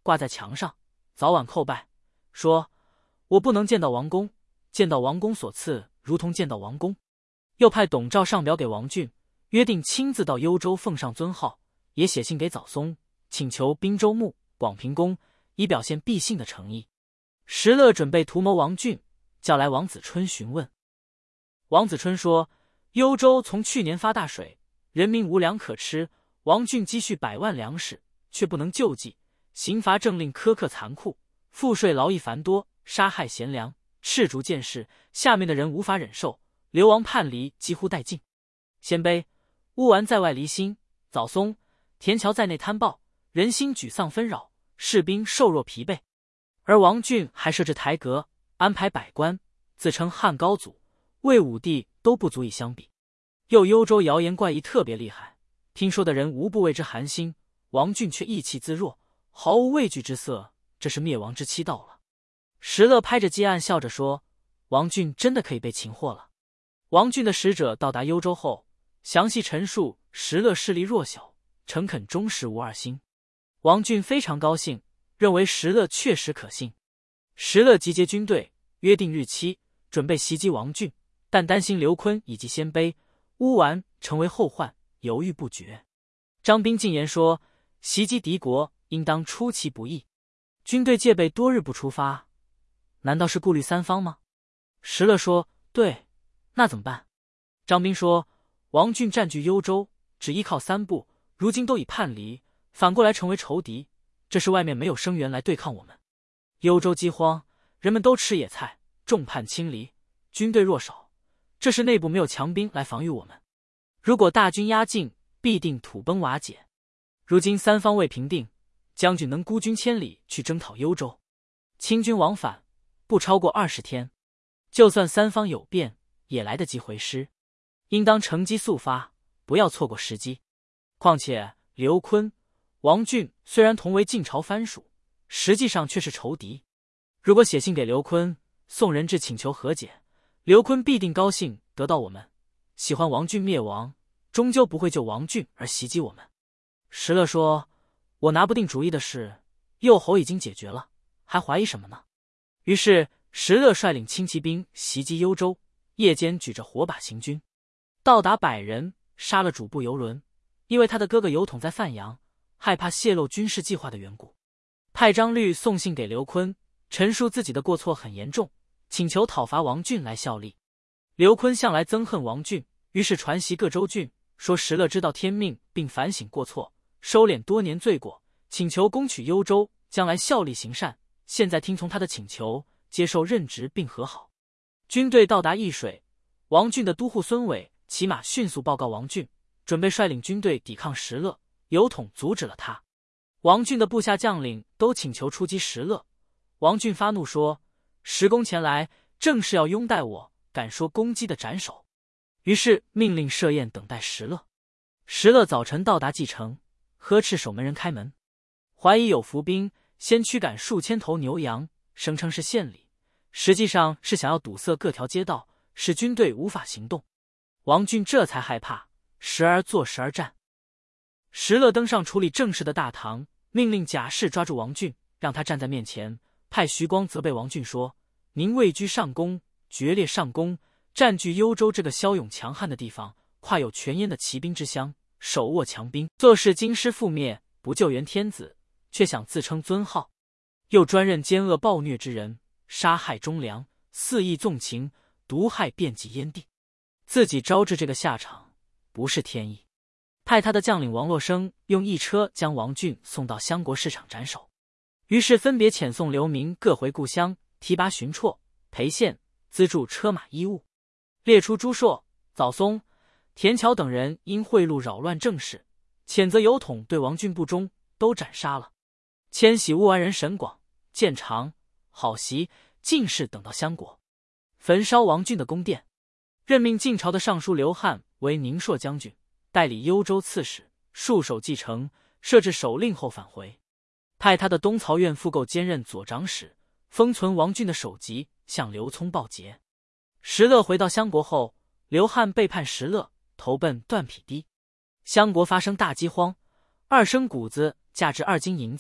挂在墙上，早晚叩拜，说：“我不能见到王公，见到王公所赐，如同见到王公。”又派董兆上表给王俊，约定亲自到幽州奉上尊号，也写信给枣松，请求滨州牧、广平公，以表现必信的诚意。石勒准备图谋王俊，叫来王子春询问。王子春说：“幽州从去年发大水，人民无粮可吃，王俊积蓄百万粮食，却不能救济，刑罚政令苛刻残酷，赋税劳役繁多，杀害贤良，赤足见识，下面的人无法忍受，流亡叛离几乎殆尽。鲜卑、乌丸在外离心，枣松、田桥在内贪暴，人心沮丧纷扰，士兵瘦弱疲惫。而王俊还设置台阁，安排百官，自称汉高祖，魏武帝都不足以相比。又幽州谣言怪异特别厉害，听说的人无不为之寒心，王俊却意气自若，毫无畏惧之色，这是灭亡之期到了。”石勒拍着鸡案笑着说：“王俊真的可以被擒获了。”王俊的使者到达幽州后，详细陈述石勒势力弱小，诚恳忠实无二心。王俊非常高兴，认为石勒确实可信。石勒集结军队，约定日期，准备袭击王俊，但担心刘琨以及鲜卑、乌丸成为后患，犹豫不决。张宾进言说：“袭击敌国，应当出其不意。军队戒备多日不出发，难道是顾虑三方吗？”石勒说：“对，那怎么办？”张宾说：“王俊占据幽州，只依靠三部，如今都已叛离，反过来成为仇敌，这是外面没有生源来对抗我们。幽州饥荒，人们都吃野菜，众叛亲离，军队弱少，这是内部没有强兵来防御我们。如果大军压境，必定土崩瓦解。如今三方未平定，将军能孤军千里去征讨幽州，清军往返不超过二十天，就算三方有变，也来得及回师，应当乘机速发，不要错过时机。况且刘琨、王俊虽然同为晋朝藩属，实际上却是仇敌。如果写信给刘琨，送人质请求和解，刘琨必定高兴得到我们，喜欢王俊灭亡，终究不会就王俊而袭击我们。”石勒说：“我拿不定主意的是，右侯已经解决了，还怀疑什么呢？”于是石勒率领轻骑兵袭击幽州，夜间举着火把行军，到达百人，杀了主簿游轮，因为他的哥哥游统在范阳，害怕泄露军事计划的缘故。派张律送信给刘琨，陈述自己的过错很严重，请求讨伐王俊来效力。刘琨向来憎恨王俊，于是传檄各州郡，说石勒知道天命，并反省过错，收敛多年罪过，请求攻取幽州，将来效力行善。现在听从他的请求，接受任职并和好。军队到达易水，王俊的都护孙伟骑马迅速报告王俊，准备率领军队抵抗石勒，游统阻止了他。王俊的部下将领都请求出击石勒，王俊发怒说：“石公前来，正是要拥戴我，敢说攻击的斩首。”于是命令设宴等待石勒。石勒早晨到达蓟城，呵斥守门人开门，怀疑有伏兵，先驱赶数千头牛羊，声称是献礼，实际上是想要堵塞各条街道，使军队无法行动。王俊这才害怕，时而坐时而站。石勒登上处理政事的大堂，命令贾氏抓住王俊，让他站在面前，派徐光责备王俊说：“您位居上宫，决裂上宫，占据幽州这个骁勇强悍的地方，跨有泉淹的骑兵之乡，手握强兵，做事京师覆灭，不救援天子，却想自称尊号，又专任奸恶暴虐之人，杀害忠良，肆意纵情，毒害遍及燕地，自己招致这个下场，不是天意。”派他的将领王洛生用一车将王俊送到襄国市场斩首。于是分别遣送流民各回故乡，提拔巡绰、陪县，资助车马衣物。列出朱硕、枣松、田桥等人因贿赂扰乱政事，谴责游统对王俊不忠，都斩杀了。迁徙乌丸人沈广、建长、郝袭、进士等到襄国，焚烧王俊的宫殿，任命晋朝的尚书刘翰为宁朔将军，代理幽州刺史，戍守蓟城，设置守令后返回。派他的东曹院复构兼任左长史，封存王俊的首级，向刘聪报捷。石勒回到襄国后，刘翰背叛石勒，投奔段匹低。襄国发生大饥荒，二升谷子价值二斤银子，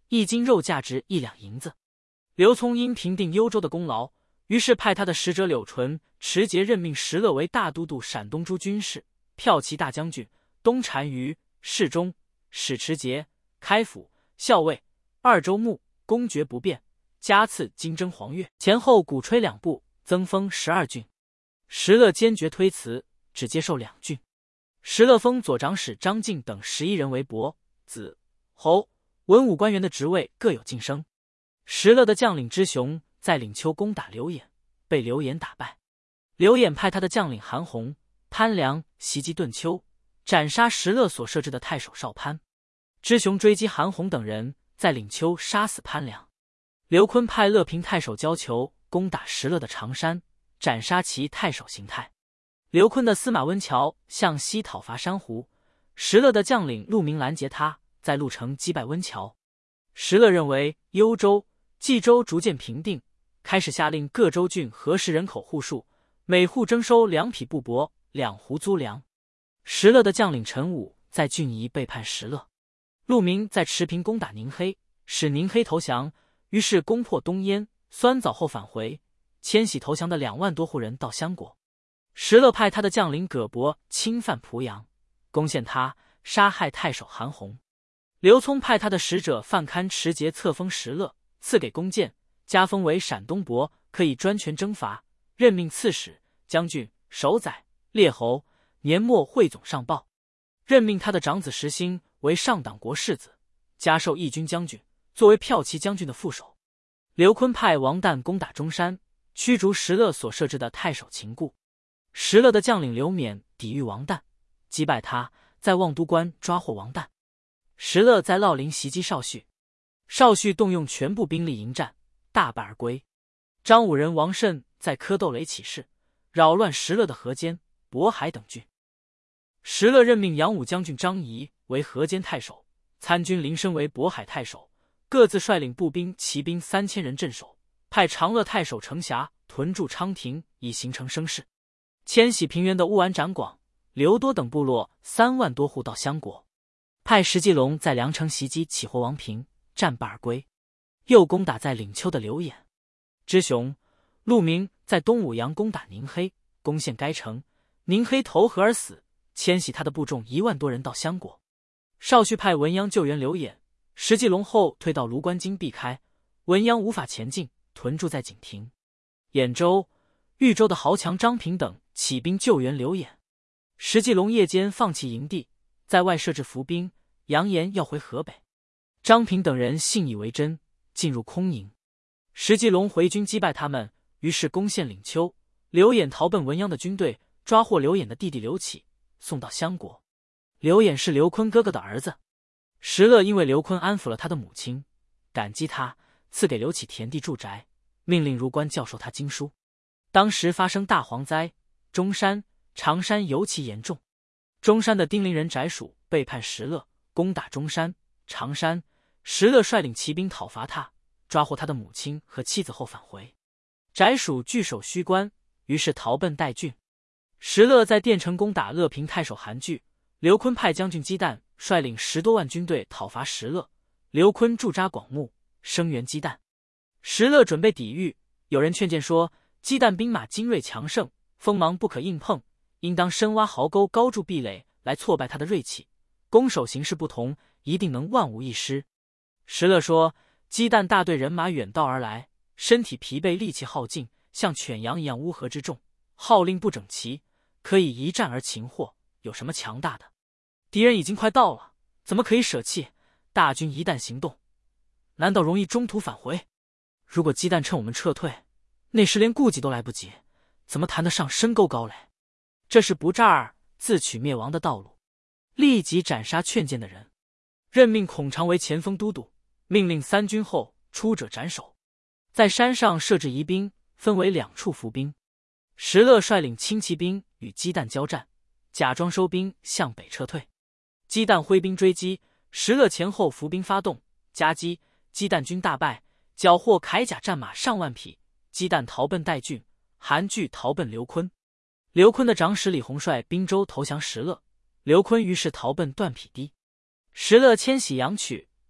一斤肉价值一两银子。刘聪因平定幽州的功劳，于是派他的使者柳纯、持节任命石勒为大都督陕东诸军事、骠骑大将军、东单于、侍中，使持节、开府、校尉、二州牧，公爵不变，加赐金征黄钺，前后鼓吹两部，增封十二郡。石勒坚决推辞，只接受两郡。石勒封左长史张敬等十一人为伯、子、侯、文武官员的职位各有晋升。石勒的将领之雄在领丘攻打刘演，被刘演打败。刘演派他的将领韩弘、潘良袭击顿丘，斩杀石勒所设置的太守少潘。之雄追击韩弘等人，在领丘杀死潘良。刘琨派乐平太守焦求攻打石勒的常山，斩杀其太守邢泰。刘琨的司马温峤向西讨伐珊瑚，石勒的将领陆明拦截他，在鹿城击败温峤。石勒认为幽州、冀州逐渐平定，开始下令各州郡核实人口户数，每户征收两匹布帛、两斛租粮。石勒的将领陈武在郡夷背叛石勒。陆明在池平攻打宁黑，使宁黑投降，于是攻破东燕、酸枣后返回，迁徙投降的两万多户人到襄国。石勒派他的将领葛伯侵犯濮阳，攻陷他，杀害太守韩弘。刘聪派他的使者范堪持节册封石勒，赐给弓箭，加封为陕东伯，可以专权征伐，任命刺史、将军、守宰、列侯，年末汇总上报。任命他的长子石兴为上党国世子，加授义军将军，作为骠骑将军的副手。刘琨派王旦攻打中山，驱逐石勒所设置的太守秦固。石勒的将领刘勉抵御王旦，击败他，在望都关抓获王旦。石勒在烙陵袭击邵绪，邵绪动用全部兵力迎战，大败而归。张武人王慎在蝌蚪垒起事，扰乱石勒的河间、渤海等郡。石勒任命扬武将军张仪为河间太守，参军林升为渤海太守，各自率领步兵、骑兵三千人镇守，派长乐太守程霞屯驻昌亭，以形成声势。迁徙平原的乌丸展广、刘多等部落三万多户到襄国，派石继龙在梁城袭击起获王平，战败而归。又攻打在领丘的刘演。之雄、陆明在东武阳攻打宁黑，攻陷该城，宁黑投河而死，迁徙他的部众一万多人到襄国。邵绪派文鸯救援刘演，石继龙后退到卢关津避开，文鸯无法前进，屯驻在景亭。兖州、豫州的豪强张平等起兵救援刘演。石继龙夜间放弃营地，在外设置伏兵，扬言要回河北。张平等人信以为真，进入空营。石继龙回军击败他们，于是攻陷领丘。刘演逃奔文鸯的军队，抓获刘演的弟弟刘启，送到襄国。刘演是刘琨哥哥的儿子。石勒因为刘琨安抚了他的母亲，感激他，赐给刘启田地住宅，命令入关教授他经书。当时发生大蝗灾，中山、常山尤其严重。中山的丁陵人翟属背叛石勒，攻打中山、常山。石勒率领骑兵讨伐他，抓获他的母亲和妻子后返回。翟属据守虚关，于是逃奔代郡。石勒在甸城攻打乐平太守韩据，刘琨派将军姬旦率领十多万军队讨伐石勒，刘琨驻扎广目，声援姬旦。石勒准备抵御，有人劝谏说，姬旦兵马精锐强盛，锋芒不可硬碰，应当深挖壕沟，高筑壁垒，来挫败他的锐气。攻守形势不同，一定能万无一失。石勒说，姬旦大队人马远道而来，身体疲惫，力气耗尽，像犬羊一样乌合之众，号令不整齐，可以一战而擒获，有什么强大的？敌人已经快到了，怎么可以舍弃？大军一旦行动，难道容易中途返回？如果姬旦趁我们撤退，那时连顾忌都来不及，怎么谈得上深沟高垒？这是不战而自取灭亡的道路。立即斩杀劝谏的人，任命孔常为前锋都督，命令三军后出者斩首。在山上设置疑兵，分为两处伏兵。石勒率领轻骑兵与姬旦交战，假装收兵向北撤退。姬旦挥兵追击，石勒前后伏兵发动夹击，姬旦军大败，缴获铠甲战马上万匹。姬旦逃奔代郡，韩据逃奔刘琨。刘琨的长史李弘率滨州投降石勒，刘琨于是逃奔段匹堤。石勒迁徙阳曲，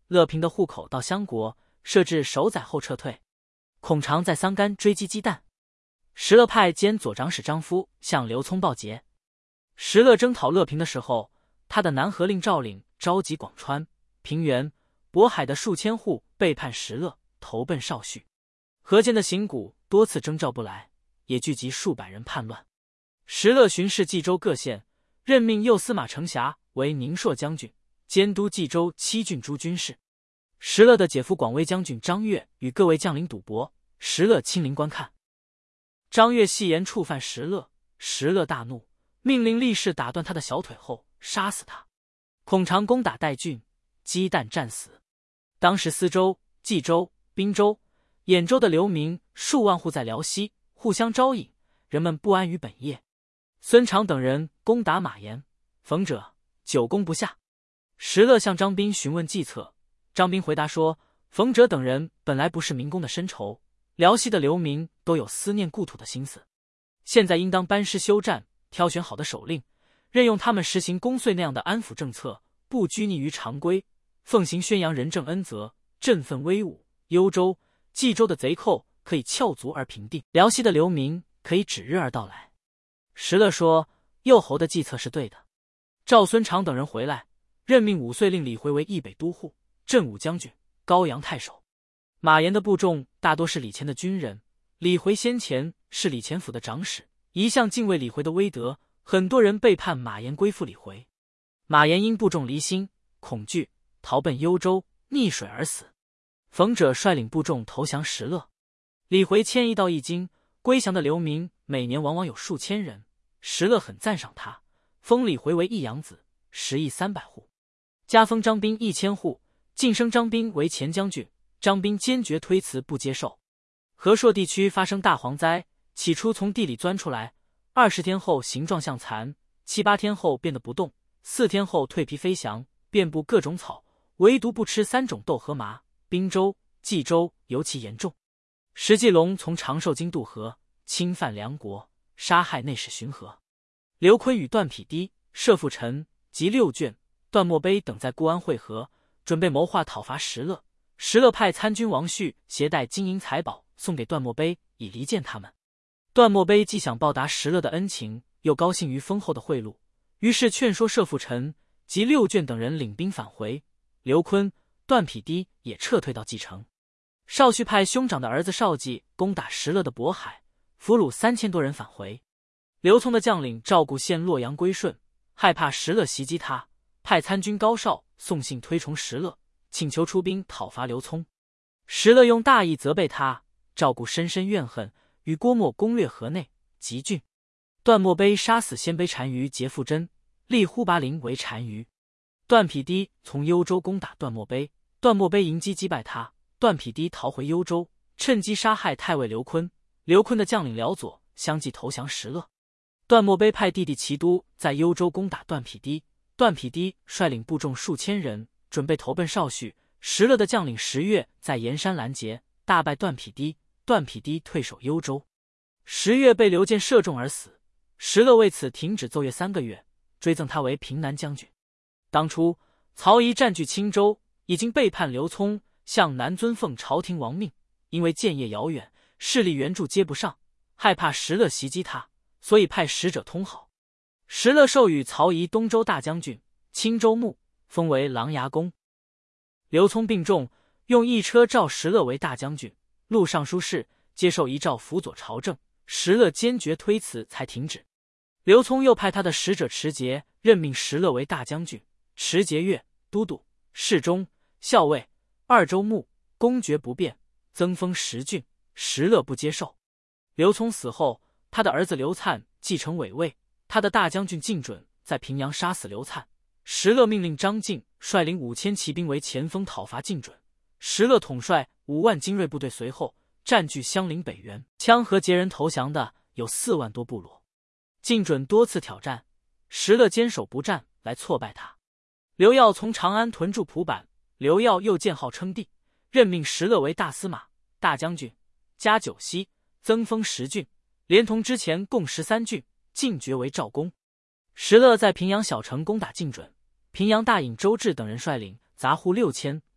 乐平的户口到襄国，设置守宰后撤退。孔常在桑干追击姬旦。石勒派兼左长史张夫向刘聪报捷。石勒征讨乐平的时候，他的南河令赵领召集广川、平原、渤海的数千户背叛石勒，投奔少绪。河间的行贾多次征召不来，也聚集数百人叛乱。石勒巡视冀州各县，任命右司马程遐为宁朔将军，监督冀州七郡诸军事。石勒的姐夫广威将军张悦与各位将领赌博，石勒亲临观看。张悦戏言触犯石勒，石勒大怒，命令力士打断他的小腿后杀死他。孔常攻打代郡，姬旦战死。当时司州、冀州、滨州、兖州的流民数万户在辽西互相招引，人们不安于本业。孙长等人攻打马延、冯者，久攻不下。石勒向张彬询问计策，张彬回答说，冯者等人本来不是明公的深仇，辽西的流民都有思念故土的心思，现在应当班师休战，挑选好的首领，任用他们实行公遂那样的安抚政策，不拘泥于常规，奉行宣扬仁政恩泽，振奋威武。幽州、冀州的贼寇可以翘足而平定，辽西的流民可以指日而到来。石勒说，右侯的计策是对的。赵孙长等人回来，任命五岁令李回为益北都护、镇武将军、高阳太守。马延的部众大多是李乾的军人，李回先前是李乾府的长史，一向敬畏李回的威德，很多人背叛马延归附李回。马延因部众离心，恐惧，逃奔幽州，溺水而死。冯者率领部众投降石勒。李回迁移到义京，归降的流民每年往往有数千人。石勒很赞赏他，封李回为义养子，食邑三百户，加封张彬一千户，晋升张彬为前将军。张彬坚决推辞不接受。和硕地区发生大蝗灾，起初从地里钻出来，二十天后形状像蚕，七八天后变得不动，四天后蜕皮飞翔，遍布各种草，唯独不吃三种豆和麻。滨州、冀州尤其严重。石继龙从长寿京渡河，侵犯梁国，杀害内史荀和。刘琨与段匹敌、射父臣及六卷、段墨碑等在固安会合，准备谋划讨伐石勒。石勒派参军王旭携带金银财宝送给段墨碑，以离间他们。段墨碑既想报答石勒的恩情，又高兴于丰厚的贿赂，于是劝说射父臣及六卷等人领兵返回。刘琨、段匹敌也撤退到蓟城。少旭派兄长的儿子少季攻打石勒的渤海，俘虏三千多人返回。刘聪的将领赵固陷洛阳归顺，害怕石勒袭击他，派参军高绍送信推崇石勒，请求出兵讨伐刘聪。石勒用大义责备他，赵固深深怨恨，与郭沫攻略河内、吉郡。段墨碑杀死鲜卑单于节复真，立呼拔陵为单于。段匹敌从幽州攻打段墨碑，段墨碑迎击击败他，段匹敌逃回幽州，趁机杀害太尉刘琨。刘琨的将领辽左相继投降石勒。段墨碑派弟弟齐都在幽州攻打段匹敌，段匹敌率领部众数千人，准备投奔少绪。石勒的将领石越在盐山拦截，大败段匹敌，段匹敌退守幽州。石越被刘建射中而死，石勒为此停止奏乐三个月，追赠他为平南将军。当初曹仪占据青州，已经背叛刘聪，向南尊奉朝廷王命，因为建业遥远，势力援助接不上，害怕石勒袭击他，所以派使者通好。石勒授予曹仪东州大将军、青州牧，封为琅琊公。刘聪病重，用一车召石勒为大将军、录尚书事，接受遗诏辅佐朝政。石勒坚决推辞，才停止。刘聪又派他的使者持节任命石勒为大将军、持节钺、都督、侍中、校尉、二州牧，公爵不变，增封十郡。石勒不接受。刘聪死后，他的儿子刘粲继承伪位，他的大将军靳准在平阳杀死刘粲。石勒命令张敬率领五千骑兵为前锋讨伐靳准，石勒统帅五万精锐部队随后，占据襄陵北原，羌和羯人投降的有四万多部落。靳准多次挑战，石勒坚守不战，来挫败他。刘耀从长安屯驻蒲坂，刘耀又建号称帝，任命石勒为大司马、大将军，加九锡，增封十郡，连同之前共十三郡，进爵为赵公。石勒在平阳小城攻打靳准，平阳大尹周志等人率领杂户六千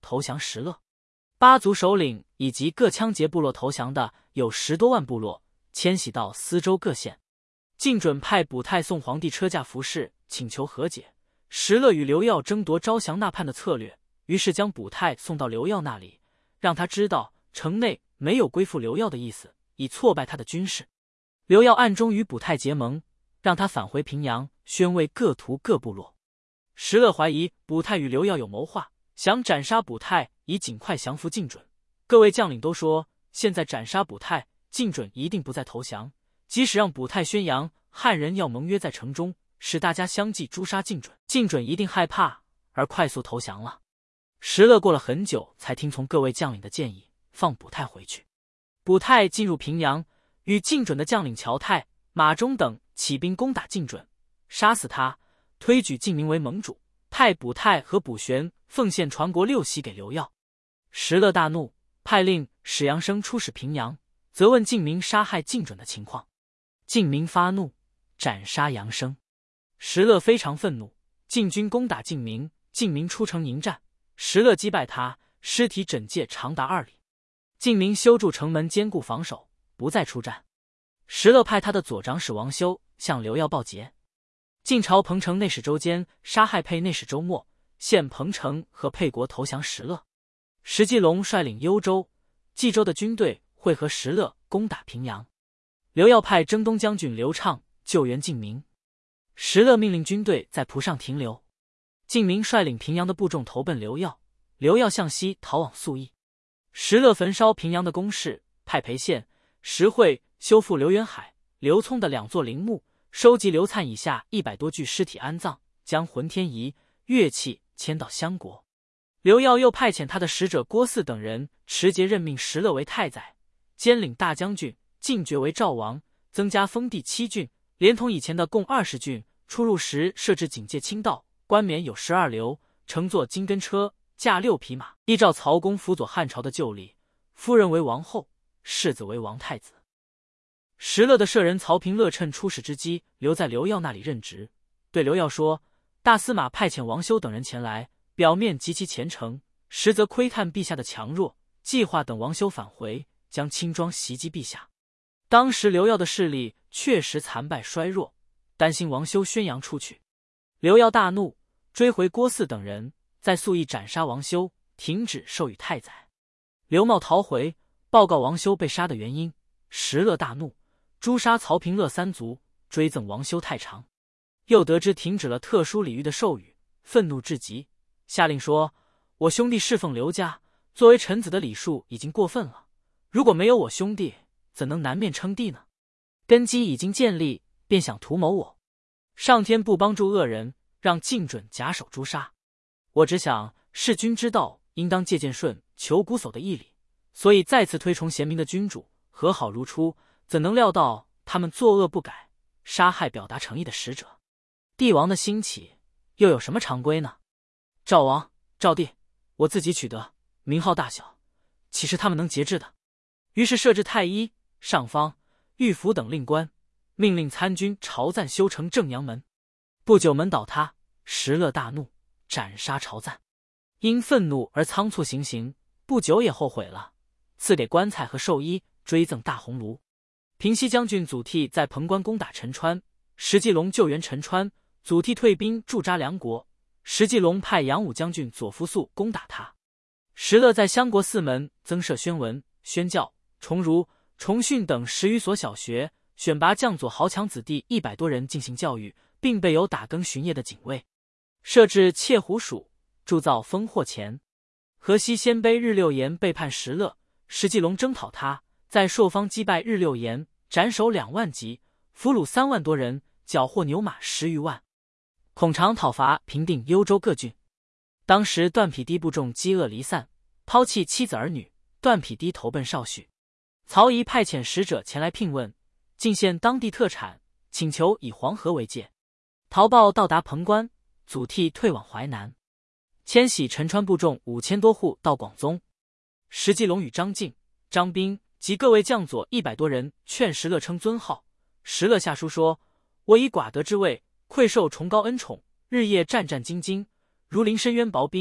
投降石勒。八族首领以及各羌羯部落投降的有十多万部落，迁徙到司州各县。晋准派卜泰送皇帝车驾服侍，请求和解。石勒与刘耀争夺招降纳叛的策略，于是将卜泰送到刘耀那里，让他知道城内没有归附刘耀的意思，以挫败他的军事。刘耀暗中与卜泰结盟，让他返回平阳，宣慰各图各部落。石勒怀疑卜泰与刘耀有谋划，想斩杀卜泰，以尽快降服晋准。各位将领都说，现在斩杀卜泰，晋准一定不再投降。即使让卜泰宣扬汉人要盟约在城中，使大家相继诛杀晋准，晋准一定害怕而快速投降了。石勒过了很久，才听从各位将领的建议，放卜泰回去。卜泰进入平阳，与晋准的将领乔泰、马忠等起兵攻打晋准，杀死他，推举晋明为盟主，派卜泰和卜玄奉献传国六锡给刘耀。石勒大怒，派令史阳生出使平阳，责问晋明杀害晋准的情况。晋明发怒，斩杀杨生。石勒非常愤怒，晋军攻打晋明，晋明出城迎战，石勒击败他，尸体枕藉长达二里。晋明修筑城门，坚固防守，不再出战。石勒派他的左长史王修向刘耀报捷。晋朝彭城内史周坚杀害沛内史周默，献彭城和沛国投降石勒。石季龙率领幽州、冀州的军队会合石勒，攻打平阳。刘耀派征东将军刘畅救援晋明。石勒命令军队在蒲上停留。晋明率领平阳的部众投奔刘耀，刘耀向西逃往宿义。石勒焚烧平阳的宫室，派裴宪、石会修复刘元海、刘聪的两座陵墓，收集刘粲以下一百多具尸体安葬，将浑天仪、乐器迁到襄国。刘耀又派遣他的使者郭汜等人持节任命石勒为太宰，兼领大将军，晋爵为赵王，增加封地七郡，连同以前的共二十郡。出入时设置警戒清道，冠冕有十二流，乘坐金根车，驾六匹马，依照曹公辅佐汉朝的旧例，夫人为王后，世子为王太子。石勒的舍人曹平乐趁出使之机，留在刘耀那里任职，对刘耀说：大司马派遣王修等人前来，表面极其虔诚，实则窥探陛下的强弱，计划等王修返回，将轻装袭击陛下。当时刘耀的势力确实残败衰弱，担心王修宣扬出去。刘耀大怒，追回郭汜等人，在宿义斩杀王修，停止授予太宰。刘茂逃回，报告王修被杀的原因。石勒大怒，诛杀曹平乐三族，追赠王修太常。又得知停止了特殊礼遇的授予，愤怒至极，下令说：我兄弟侍奉刘家，作为臣子的礼数已经过分了，如果没有我兄弟，怎能南面称帝呢？根基已经建立，便想图谋我。上天不帮助恶人，让晋准假手诛杀。我只想弑君之道，应当借鉴舜求瞽叟的义理，所以再次推崇贤明的君主，和好如初。怎能料到他们作恶不改，杀害表达诚意的使者？帝王的兴起又有什么常规呢？赵王、赵帝，我自己取得，名号大小，岂是他们能节制的？于是设置太医、上方、御府等令官，命令参军朝赞修成正阳门。不久门倒塌，石勒大怒，斩杀朝赞。因愤怒而仓促行刑，不久也后悔了，赐给棺材和寿衣，追赠大鸿胪。平西将军祖逖在潼关攻打陈川，石季龙救援陈川，祖逖退兵驻扎梁国，石季龙派杨武将军左扶素攻打他。石勒在襄国四门增设宣文、宣教、崇儒、崇训等十余所小学，选拔将佐豪强子弟一百多人进行教育，并备有打更巡夜的警卫。设置窃狐署，铸造烽火钱。河西鲜卑日六言背叛石勒，石季龙征讨他，在朔方击败日六言，斩首两万级，俘虏三万多人，缴获牛马十余万。孔常讨伐平定幽州各郡。当时段匹敌部众饥饿离散，抛弃妻子儿女，段匹敌投奔少许。曹仪派遣使者前来聘问，进献当地特产，请求以黄河为界。陶报到达潼关，祖逖退往淮南，迁徙陈川部众五千多户到广宗。石季龙与张敬、张彬及各位将佐一百多人劝石勒称尊号。石勒下书说：我以寡德之位，馈受崇高恩宠，日夜战战兢兢，如临深渊薄冰，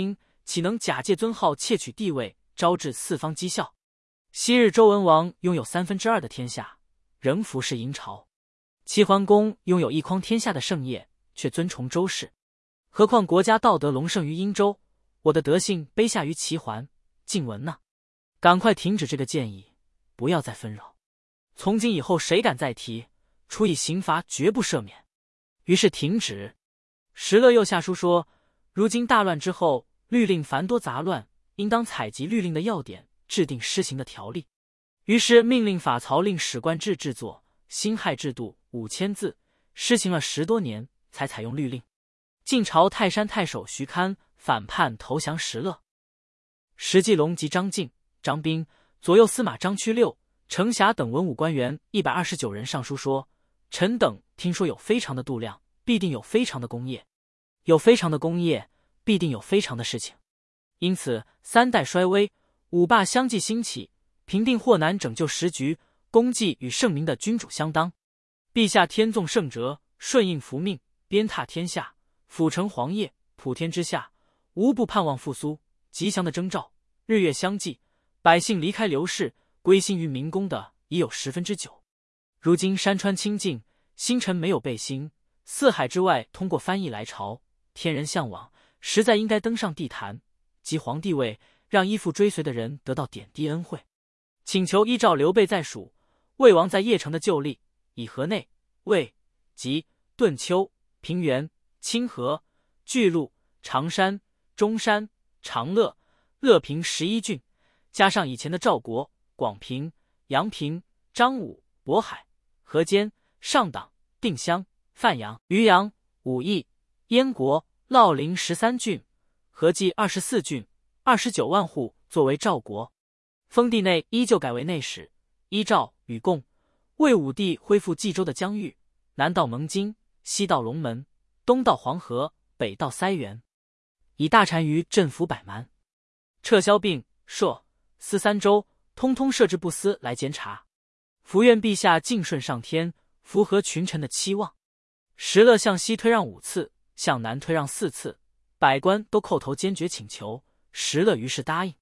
岂能假借尊号窃取地位，招致四方讥笑？昔日周文王拥有三分之二的天下，仍服侍殷朝；齐桓公拥有一匡天下的盛业，却尊崇周氏。何况国家道德隆盛于殷周，我的德性卑下于齐桓，晋文呢？赶快停止这个建议，不要再纷扰。从今以后，谁敢再提，处以刑罚，绝不赦免。于是停止。石勒又下书说，如今大乱之后，律令繁多杂乱，应当采集律令的要点，制定施行的条例。于是命令法曹令史官制制作辛亥制度五千字，施行了十多年，才采用律令。晋朝泰山太守徐堪反叛投降石勒。石季龙及张敬、张彬、左右司马张屈六、程霞等文武官员一百二十九人上书说，臣等听说有非常的度量，必定有非常的功业，有非常的功业，必定有非常的事情。因此三代衰微，五霸相继兴起，平定祸难，拯救时局，功绩与圣明的君主相当。陛下天纵圣哲，顺应福命，鞭挞天下，辅承皇业，普天之下无不盼望复苏吉祥的征兆，日月相继，百姓离开刘氏，归心于民公的已有十分之九。如今山川清净，星辰没有背星，四海之外通过翻译来朝，天人向往，实在应该登上帝坛，即皇帝位，让依附追随的人得到点滴恩惠。请求依照刘备在蜀、魏王在邺城的旧例，以河内、魏、吉、顿丘、平原、清河、巨鹿、常山、中山、长乐、乐平十一郡，加上以前的赵国、广平、阳平、张武、渤海、河间、上党、定襄、范阳、渔阳、武义、燕国、乐陵十三郡，合计二十四郡，二十九万户作为赵国。封地内依旧改为内史，依赵与共。魏武帝恢复冀州的疆域，南到蒙津，西到龙门，东到黄河，北到塞原，以大单于镇抚百蛮，撤销并设司三州，通通设置部司来监察。伏愿陛下敬顺上天，符合群臣的期望。石勒向西推让五次，向南推让四次，百官都叩头坚决请求，石勒于是答应。